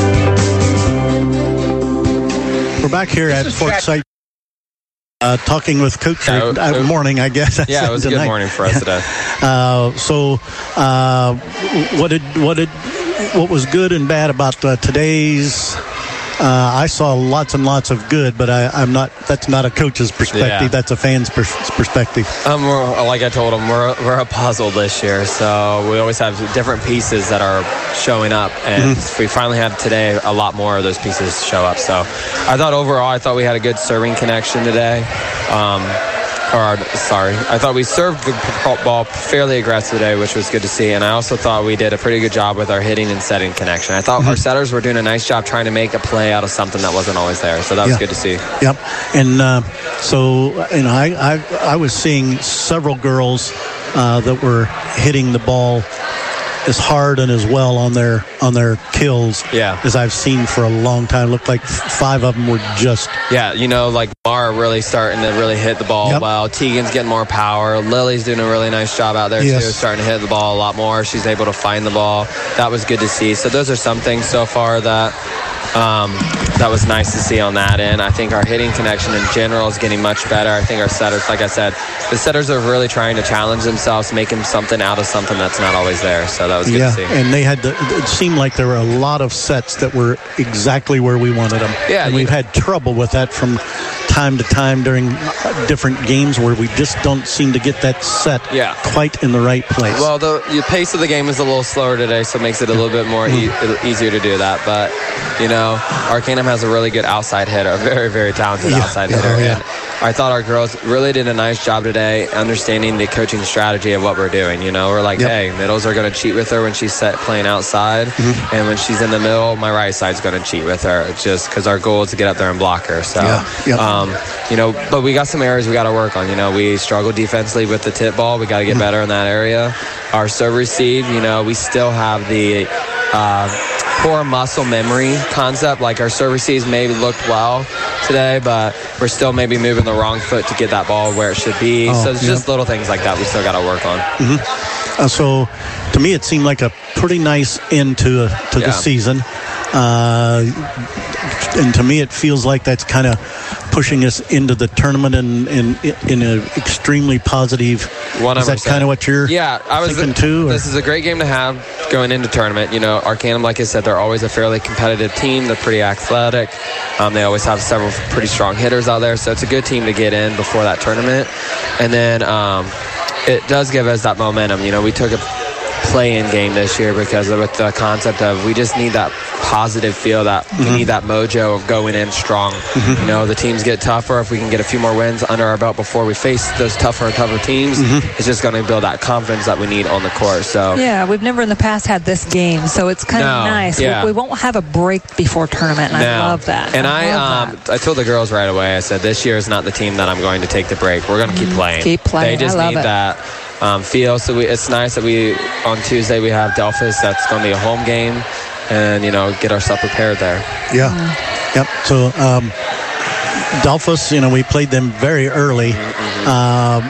We're back here at Fort Site. Uh, talking with Coach. Yeah, uh, it, morning, I guess. Yeah, it was a good morning for us today. Uh, so, uh, what did what did what was good and bad about uh, today's? Uh, I saw lots and lots of good, but I, I'm not. That's not a coach's perspective. Yeah. That's a fan's per- perspective. Um, we're, like I told him, we're we're a puzzle this year, so we always have different pieces that are showing up, and mm-hmm. we finally had today a lot more of those pieces show up. So, I thought overall, I thought we had a good serving connection today. Um, Or, sorry, I thought we served the ball fairly aggressive today, which was good to see. And I also thought we did a pretty good job with our hitting and setting connection. I thought mm-hmm. our setters were doing a nice job trying to make a play out of something that wasn't always there. So that was yeah. good to see. Yep. And uh, so, you know, I, I, I was seeing several girls uh, that were hitting the ball as hard and as well on their on their kills yeah. as I've seen for a long time. Looked like five of them were just yeah, you know, like Mara really starting to really hit the ball yep. well. Tegan's getting more power. Lily's doing a really nice job out there yes. too, starting to hit the ball a lot more. She's able to find the ball. That was good to see. So those are some things so far that um, that was nice to see on that end. I think our hitting connection in general is getting much better. I think our setters, like I said, the setters are really trying to challenge themselves, making something out of something that's not always there. So that was good yeah, to see. And they had to, it seemed like there were a lot of sets that were exactly where we wanted them. Yeah, and we've had trouble with that from time to time during different games where we just don't seem to get that set yeah. quite in the right place. Well, the, the pace of the game is a little slower today, so it makes it a little bit more e- easier to do that. But, you know, Arcanum has a really good outside hitter, a very, very talented yeah. outside yeah, hitter. Yeah. And I thought our girls really did a nice job today understanding the coaching strategy of what we're doing. You know, we're like, yep. hey, middles are going to cheat with her when she's set playing outside. Mm-hmm. And when she's in the middle, my right side's going to cheat with her just because our goal is to get up there and block her. So, yeah. Yep. um, you know, but we got some areas we got to work on. You know, we struggle defensively with the tip ball. We got to get mm-hmm. better in that area. Our serve receive, you know, we still have the uh, poor muscle memory concept. Like our serve receives maybe looked well today, but we're still maybe moving the wrong foot to get that ball where it should be. Oh, so it's yep. just little things like that we still got to work on. Mm-hmm. Uh, so to me, it seemed like a pretty nice end to, uh, to yeah. the season. Uh, and to me, it feels like that's kind of pushing us into the tournament in in, in an extremely positive. one hundred percent. Is that kind of what you're yeah, I was thinking too? Or? This is a great game to have going into tournament. You know, Arcanum, like I said, they're always a fairly competitive team. They're pretty athletic. Um, they always have several pretty strong hitters out there, so it's a good team to get in before that tournament. And then um, it does give us that momentum. You know, we took a play-in game this year because of with the concept of we just need that positive feel, that mm-hmm. we need that mojo of going in strong. Mm-hmm. You know, the teams get tougher. If we can get a few more wins under our belt before we face those tougher and tougher teams, mm-hmm. it's just going to build that confidence that we need on the court. So yeah, we've never in the past had this game, so it's kind of no, nice. Yeah. We, we won't have a break before tournament, and no. I love that. And I, I, um, that. I told the girls right away, I said, this year is not the team that I'm going to take the break. We're going to keep mm-hmm. playing. Keep playing. They just I love need it. that um, feel. So we, it's nice that we, on Tuesday, we have Delphus. That's going to be a home game. And, you know, get ourselves prepared there. Yeah. Mm-hmm. Yep. So, um, Delphus, you know, we played them very early. Mm-hmm. Um,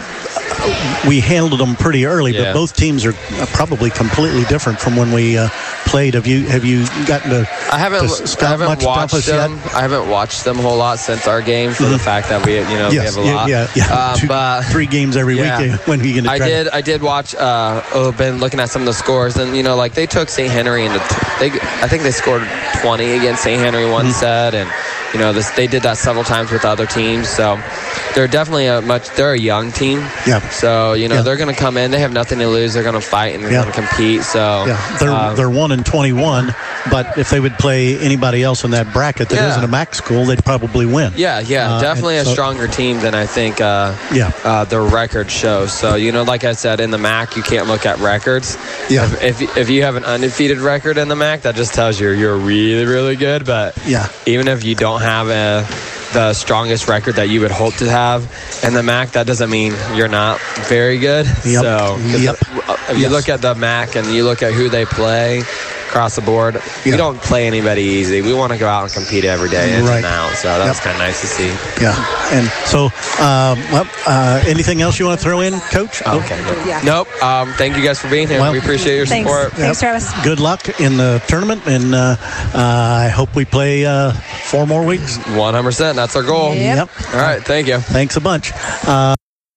we handled them pretty early, yeah. but both teams are probably completely different from when we uh, played. Have you have you gotten to? I haven't. To I haven't much watched them. Yet? I haven't watched them a whole lot since our game for mm-hmm. the fact that we, you know, yes, we have a lot. Yeah, yeah. Uh, Two, but three games every yeah. week. When are you going to? I did. To... I did watch. Uh, oh, been looking at some of the scores, and you know, like they took Saint Henry into. They, I think they scored twenty against Saint Henry one mm-hmm. set, and you know, this, they did that several times with other teams. So they're definitely a much. They're a young team. Yeah. So you know, yeah. they're going to come in. They have nothing to lose. They're going to fight and they're yeah. going to compete. So yeah, they're uh, they're one and twenty-one. But if they would play anybody else in that bracket that yeah. isn't a MAC school, they'd probably win. Yeah, yeah, uh, definitely a so, stronger team than I think. Uh, yeah. Uh, the record shows. So you know, like I said, in the MAC, you can't look at records. Yeah. If if, if you have an undefeated record in the MAC, that just tells you you're really really good. But yeah, even if you don't have a the strongest record that you would hope to have in the MAC, that doesn't mean you're not very good. Yep. So yep. if you yes. look at the MAC and you look at who they play across the board, yep. we don't play anybody easy. We want to go out and compete every day in right. and out. So that's yep. kind of nice to see. Yeah. And so, um, well, uh, anything else you want to throw in, Coach? Okay. Yeah. Nope. Um, thank you guys for being here. Well, we appreciate your thanks. support. Thanks, yep. Travis. Good luck in the tournament, and uh, uh, I hope we play uh, four more weeks. one hundred percent. That's our goal. Yep. yep. All right. Thank you. Thanks a bunch. Uh,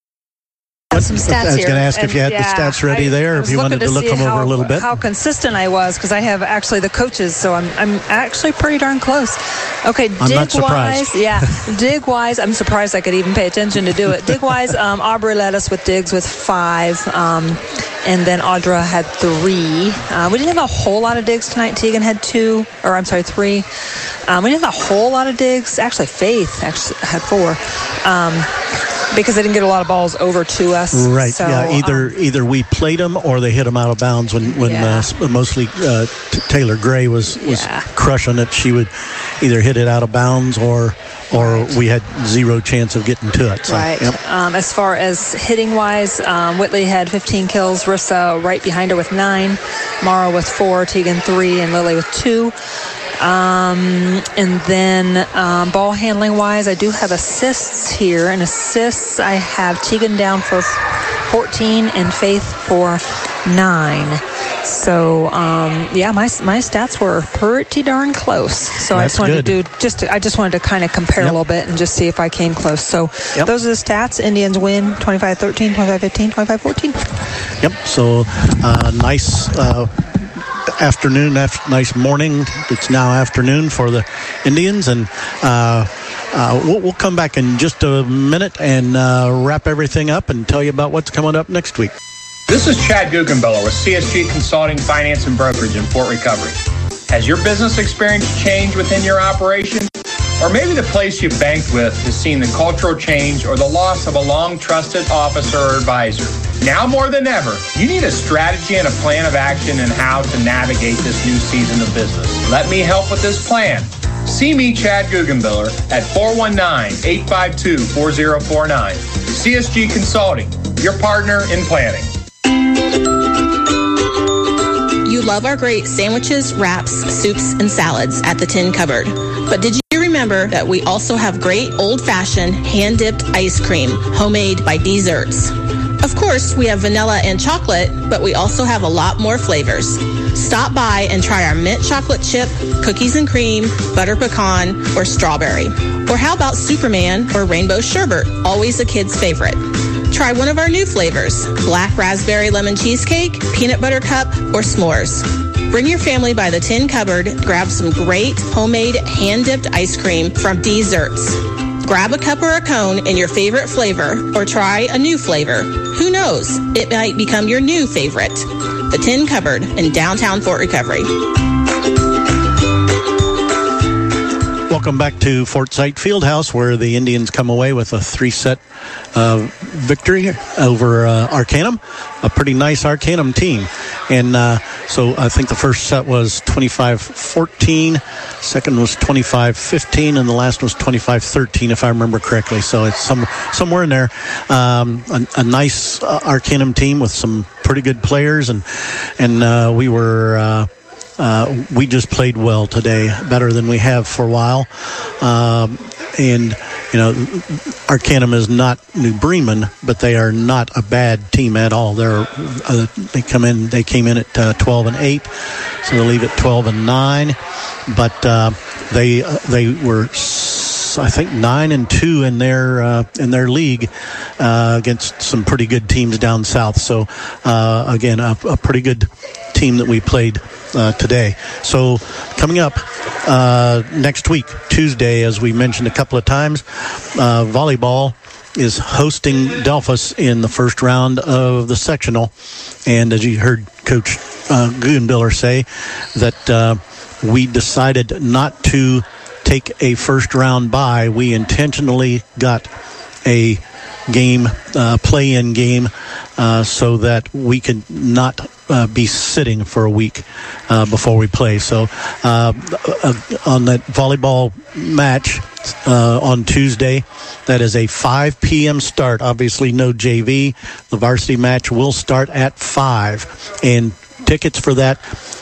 Some stats I was going to here. ask if you had and, the yeah, stats ready I, there, I if you wanted to, to look them how, over a little bit. How consistent I was, because I have actually the coaches, so I'm I'm actually pretty darn close. Okay, I'm dig not surprised. wise, yeah, dig wise, I'm surprised I could even pay attention to do it. Dig wise, um, Aubrey led us with digs with five, um, and then Audra had three. Uh, we didn't have a whole lot of digs tonight. Tegan had two, or I'm sorry, three. Um, we didn't have a whole lot of digs. Actually, Faith actually had four. Um, Because they didn't get a lot of balls over to us. Right. So, yeah. Either um, either we played them or they hit them out of bounds. When when yeah. uh, mostly uh, t- Taylor Gray was was yeah. crushing it, she would either hit it out of bounds or or right. we had zero chance of getting to it. So, right. Yep. Um, as far as hitting wise, um, Whitley had fifteen kills. Rissa right behind her with nine. Mara with four. Tegan three, and Lily with two. Um, and then um, ball handling wise, I do have assists here. And assists, I have Tegan down for fourteen and Faith for nine. So um, yeah, my my stats were pretty darn close. So That's I just wanted good. to do just to, I just wanted to kind of compare Yep. a little bit and just see if I came close. So Yep. those are the stats. Indians win twenty-five thirteen, twenty-five fifteen, twenty-five fourteen. Yep. So uh, nice. Uh, afternoon, after, nice morning. It's now afternoon for the Indians, and uh, uh, we'll, we'll come back in just a minute and uh, wrap everything up and tell you about what's coming up next week. This is Chad Guggenbeller with C S G Consulting, Finance, and Brokerage in Fort Recovery. Has your business experience changed within your operation? Or maybe the place you banked with has seen the cultural change or the loss of a long-trusted officer or advisor. Now more than ever, you need a strategy and a plan of action in how to navigate this new season of business. Let me help with this plan. See me, Chad Guggenbeller, at four one nine, eight five two, four zero four nine. C S G Consulting, your partner in planning. You love our great sandwiches, wraps, soups, and salads at the Tin Cupboard. But did you remember that we also have great old-fashioned hand-dipped ice cream, homemade by Desserts? Of course, we have vanilla and chocolate, but we also have a lot more flavors. Stop by and try our mint chocolate chip, cookies and cream, butter pecan, or strawberry. Or how about Superman or rainbow sherbet, always a kid's favorite. Try one of our new flavors, black raspberry lemon cheesecake, peanut butter cup, or s'mores. Bring your family by the Tin Cupboard, grab some great homemade hand-dipped ice cream from Desserts. Grab a cup or a cone in your favorite flavor or try a new flavor. Who knows? It might become your new favorite. The Tin Cupboard in downtown Fort Recovery. Welcome back to Fort Sight Fieldhouse, where the Indians come away with a three-set uh, victory over uh, Arcanum, a pretty nice Arcanum team. And uh, so I think the first set was twenty-five fourteen, second was twenty-five fifteen, and the last was twenty-five thirteen, if I remember correctly. So it's some somewhere in there. Um, a, a nice uh, Arcanum team with some pretty good players, and and uh, we were... Uh, Uh, we just played well today, better than we have for a while. Um, and, you know, Arcanum is not New Bremen, but they are not a bad team at all. They're, uh, they come in, they came in at uh, twelve and eight, so they leave at twelve and nine. But uh, they uh, they were, I think, nine and two in their uh, in their league uh, against some pretty good teams down south. So uh, again, a, a pretty good team that we played uh, today. So coming up uh, next week, Tuesday, as we mentioned a couple of times, uh, volleyball is hosting Delphus in the first round of the sectional. And as you heard Coach uh, Guggenbiller say, that uh, we decided not to take a first round bye. We intentionally got a game, uh, play-in game, uh, so that we could not uh, be sitting for a week uh, before we play. So uh, uh, on that volleyball match uh, on Tuesday, that is a five p.m. start. Obviously, no J V. The varsity match will start at five, and tickets for that,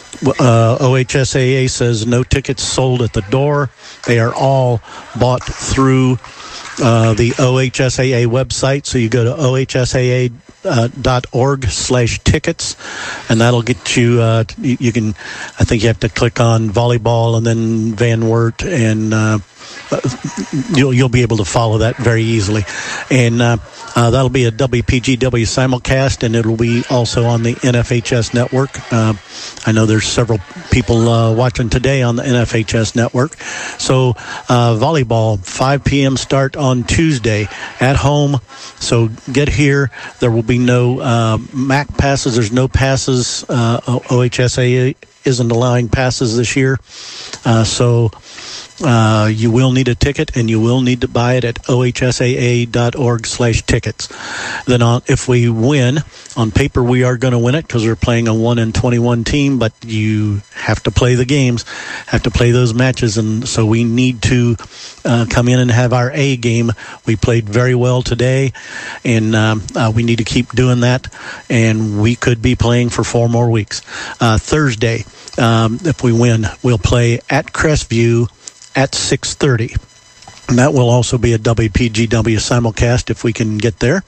Uh, O H S A A says no tickets sold at the door. They are all bought through uh, the O H S A A website. So you go to O H S A A dot org slash tickets, and that'll get you, uh, you, you can, I think you have to click on volleyball and then Van Wert, and uh, you'll, you'll be able to follow that very easily. And uh, uh, that'll be a W P G W simulcast, and it'll be also on the N F H S network. Uh, I know there's several people uh, watching today on the N F H S network. So uh, volleyball, five p.m. start on Tuesday at home. So get here. There will be no uh, M A C passes. There's no passes. Uh, O H S A A isn't allowing passes this year. Uh, so Uh, you will need a ticket, and you will need to buy it at O H S A A dot org slash tickets. Then on, if we win, on paper we are going to win it because we're playing a one and twenty-one team, but you have to play the games, have to play those matches, and so we need to uh, come in and have our A game. We played very well today, and um, uh, we need to keep doing that, and we could be playing for four more weeks. Uh, Thursday, um, if we win, we'll play at Crestview at six thirty. And that will also be a W P G W simulcast if we can get there.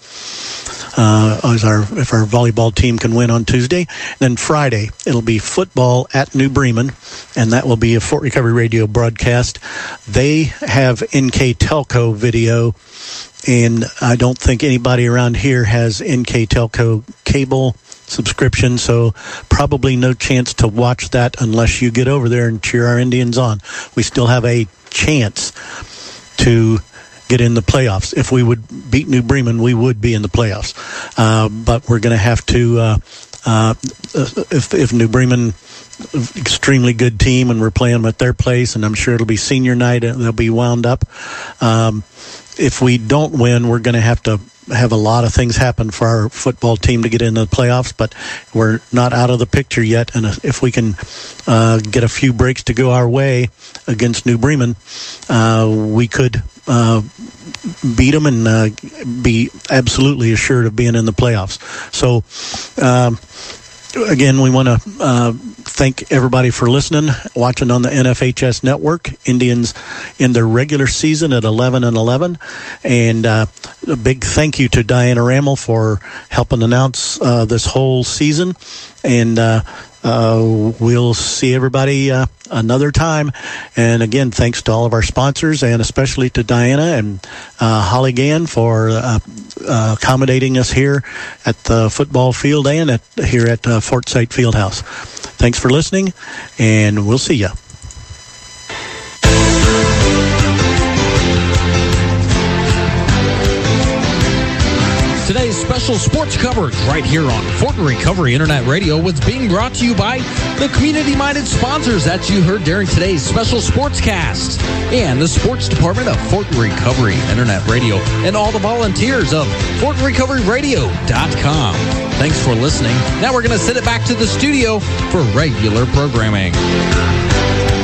Uh, as our if our volleyball team can win on Tuesday. Then Friday, it'll be football at New Bremen, and that will be a Fort Recovery Radio broadcast. They have N K Telco video, and I don't think anybody around here has N K Telco cable subscription, so probably no chance to watch that unless you get over there and cheer our Indians on. We still have a chance to get in the playoffs. If we would beat New Bremen, we would be in the playoffs. Uh, but we're going to have to, uh, uh, if, if New Bremen, extremely good team, and we're playing them at their place, and I'm sure it'll be senior night, and they'll be wound up. Um, if we don't win, we're going to have to have a lot of things happen for our football team to get into the playoffs, but we're not out of the picture yet. And if we can uh, get a few breaks to go our way against New Bremen, uh, we could uh, beat them and uh, be absolutely assured of being in the playoffs. So, um, again, we want to uh, thank everybody for listening, watching on the N F H S network. Indians in their regular season at eleven and eleven, and uh, a big thank you to Diana Rammel for helping announce uh, this whole season. And uh, uh, we'll see everybody uh, another time. And again, thanks to all of our sponsors, and especially to Diana and uh, Holly Gann for uh, uh, accommodating us here at the football field and at, here at uh, Fort Sight Fieldhouse. Thanks for listening, and we'll see you. Today's special sports coverage right here on Fortin Recovery Internet Radio was being brought to you by the community-minded sponsors that you heard during today's special sportscast and the sports department of Fortin Recovery Internet Radio and all the volunteers of Fortin Recovery Radio dot com. Thanks for listening. Now we're going to send it back to the studio for regular programming.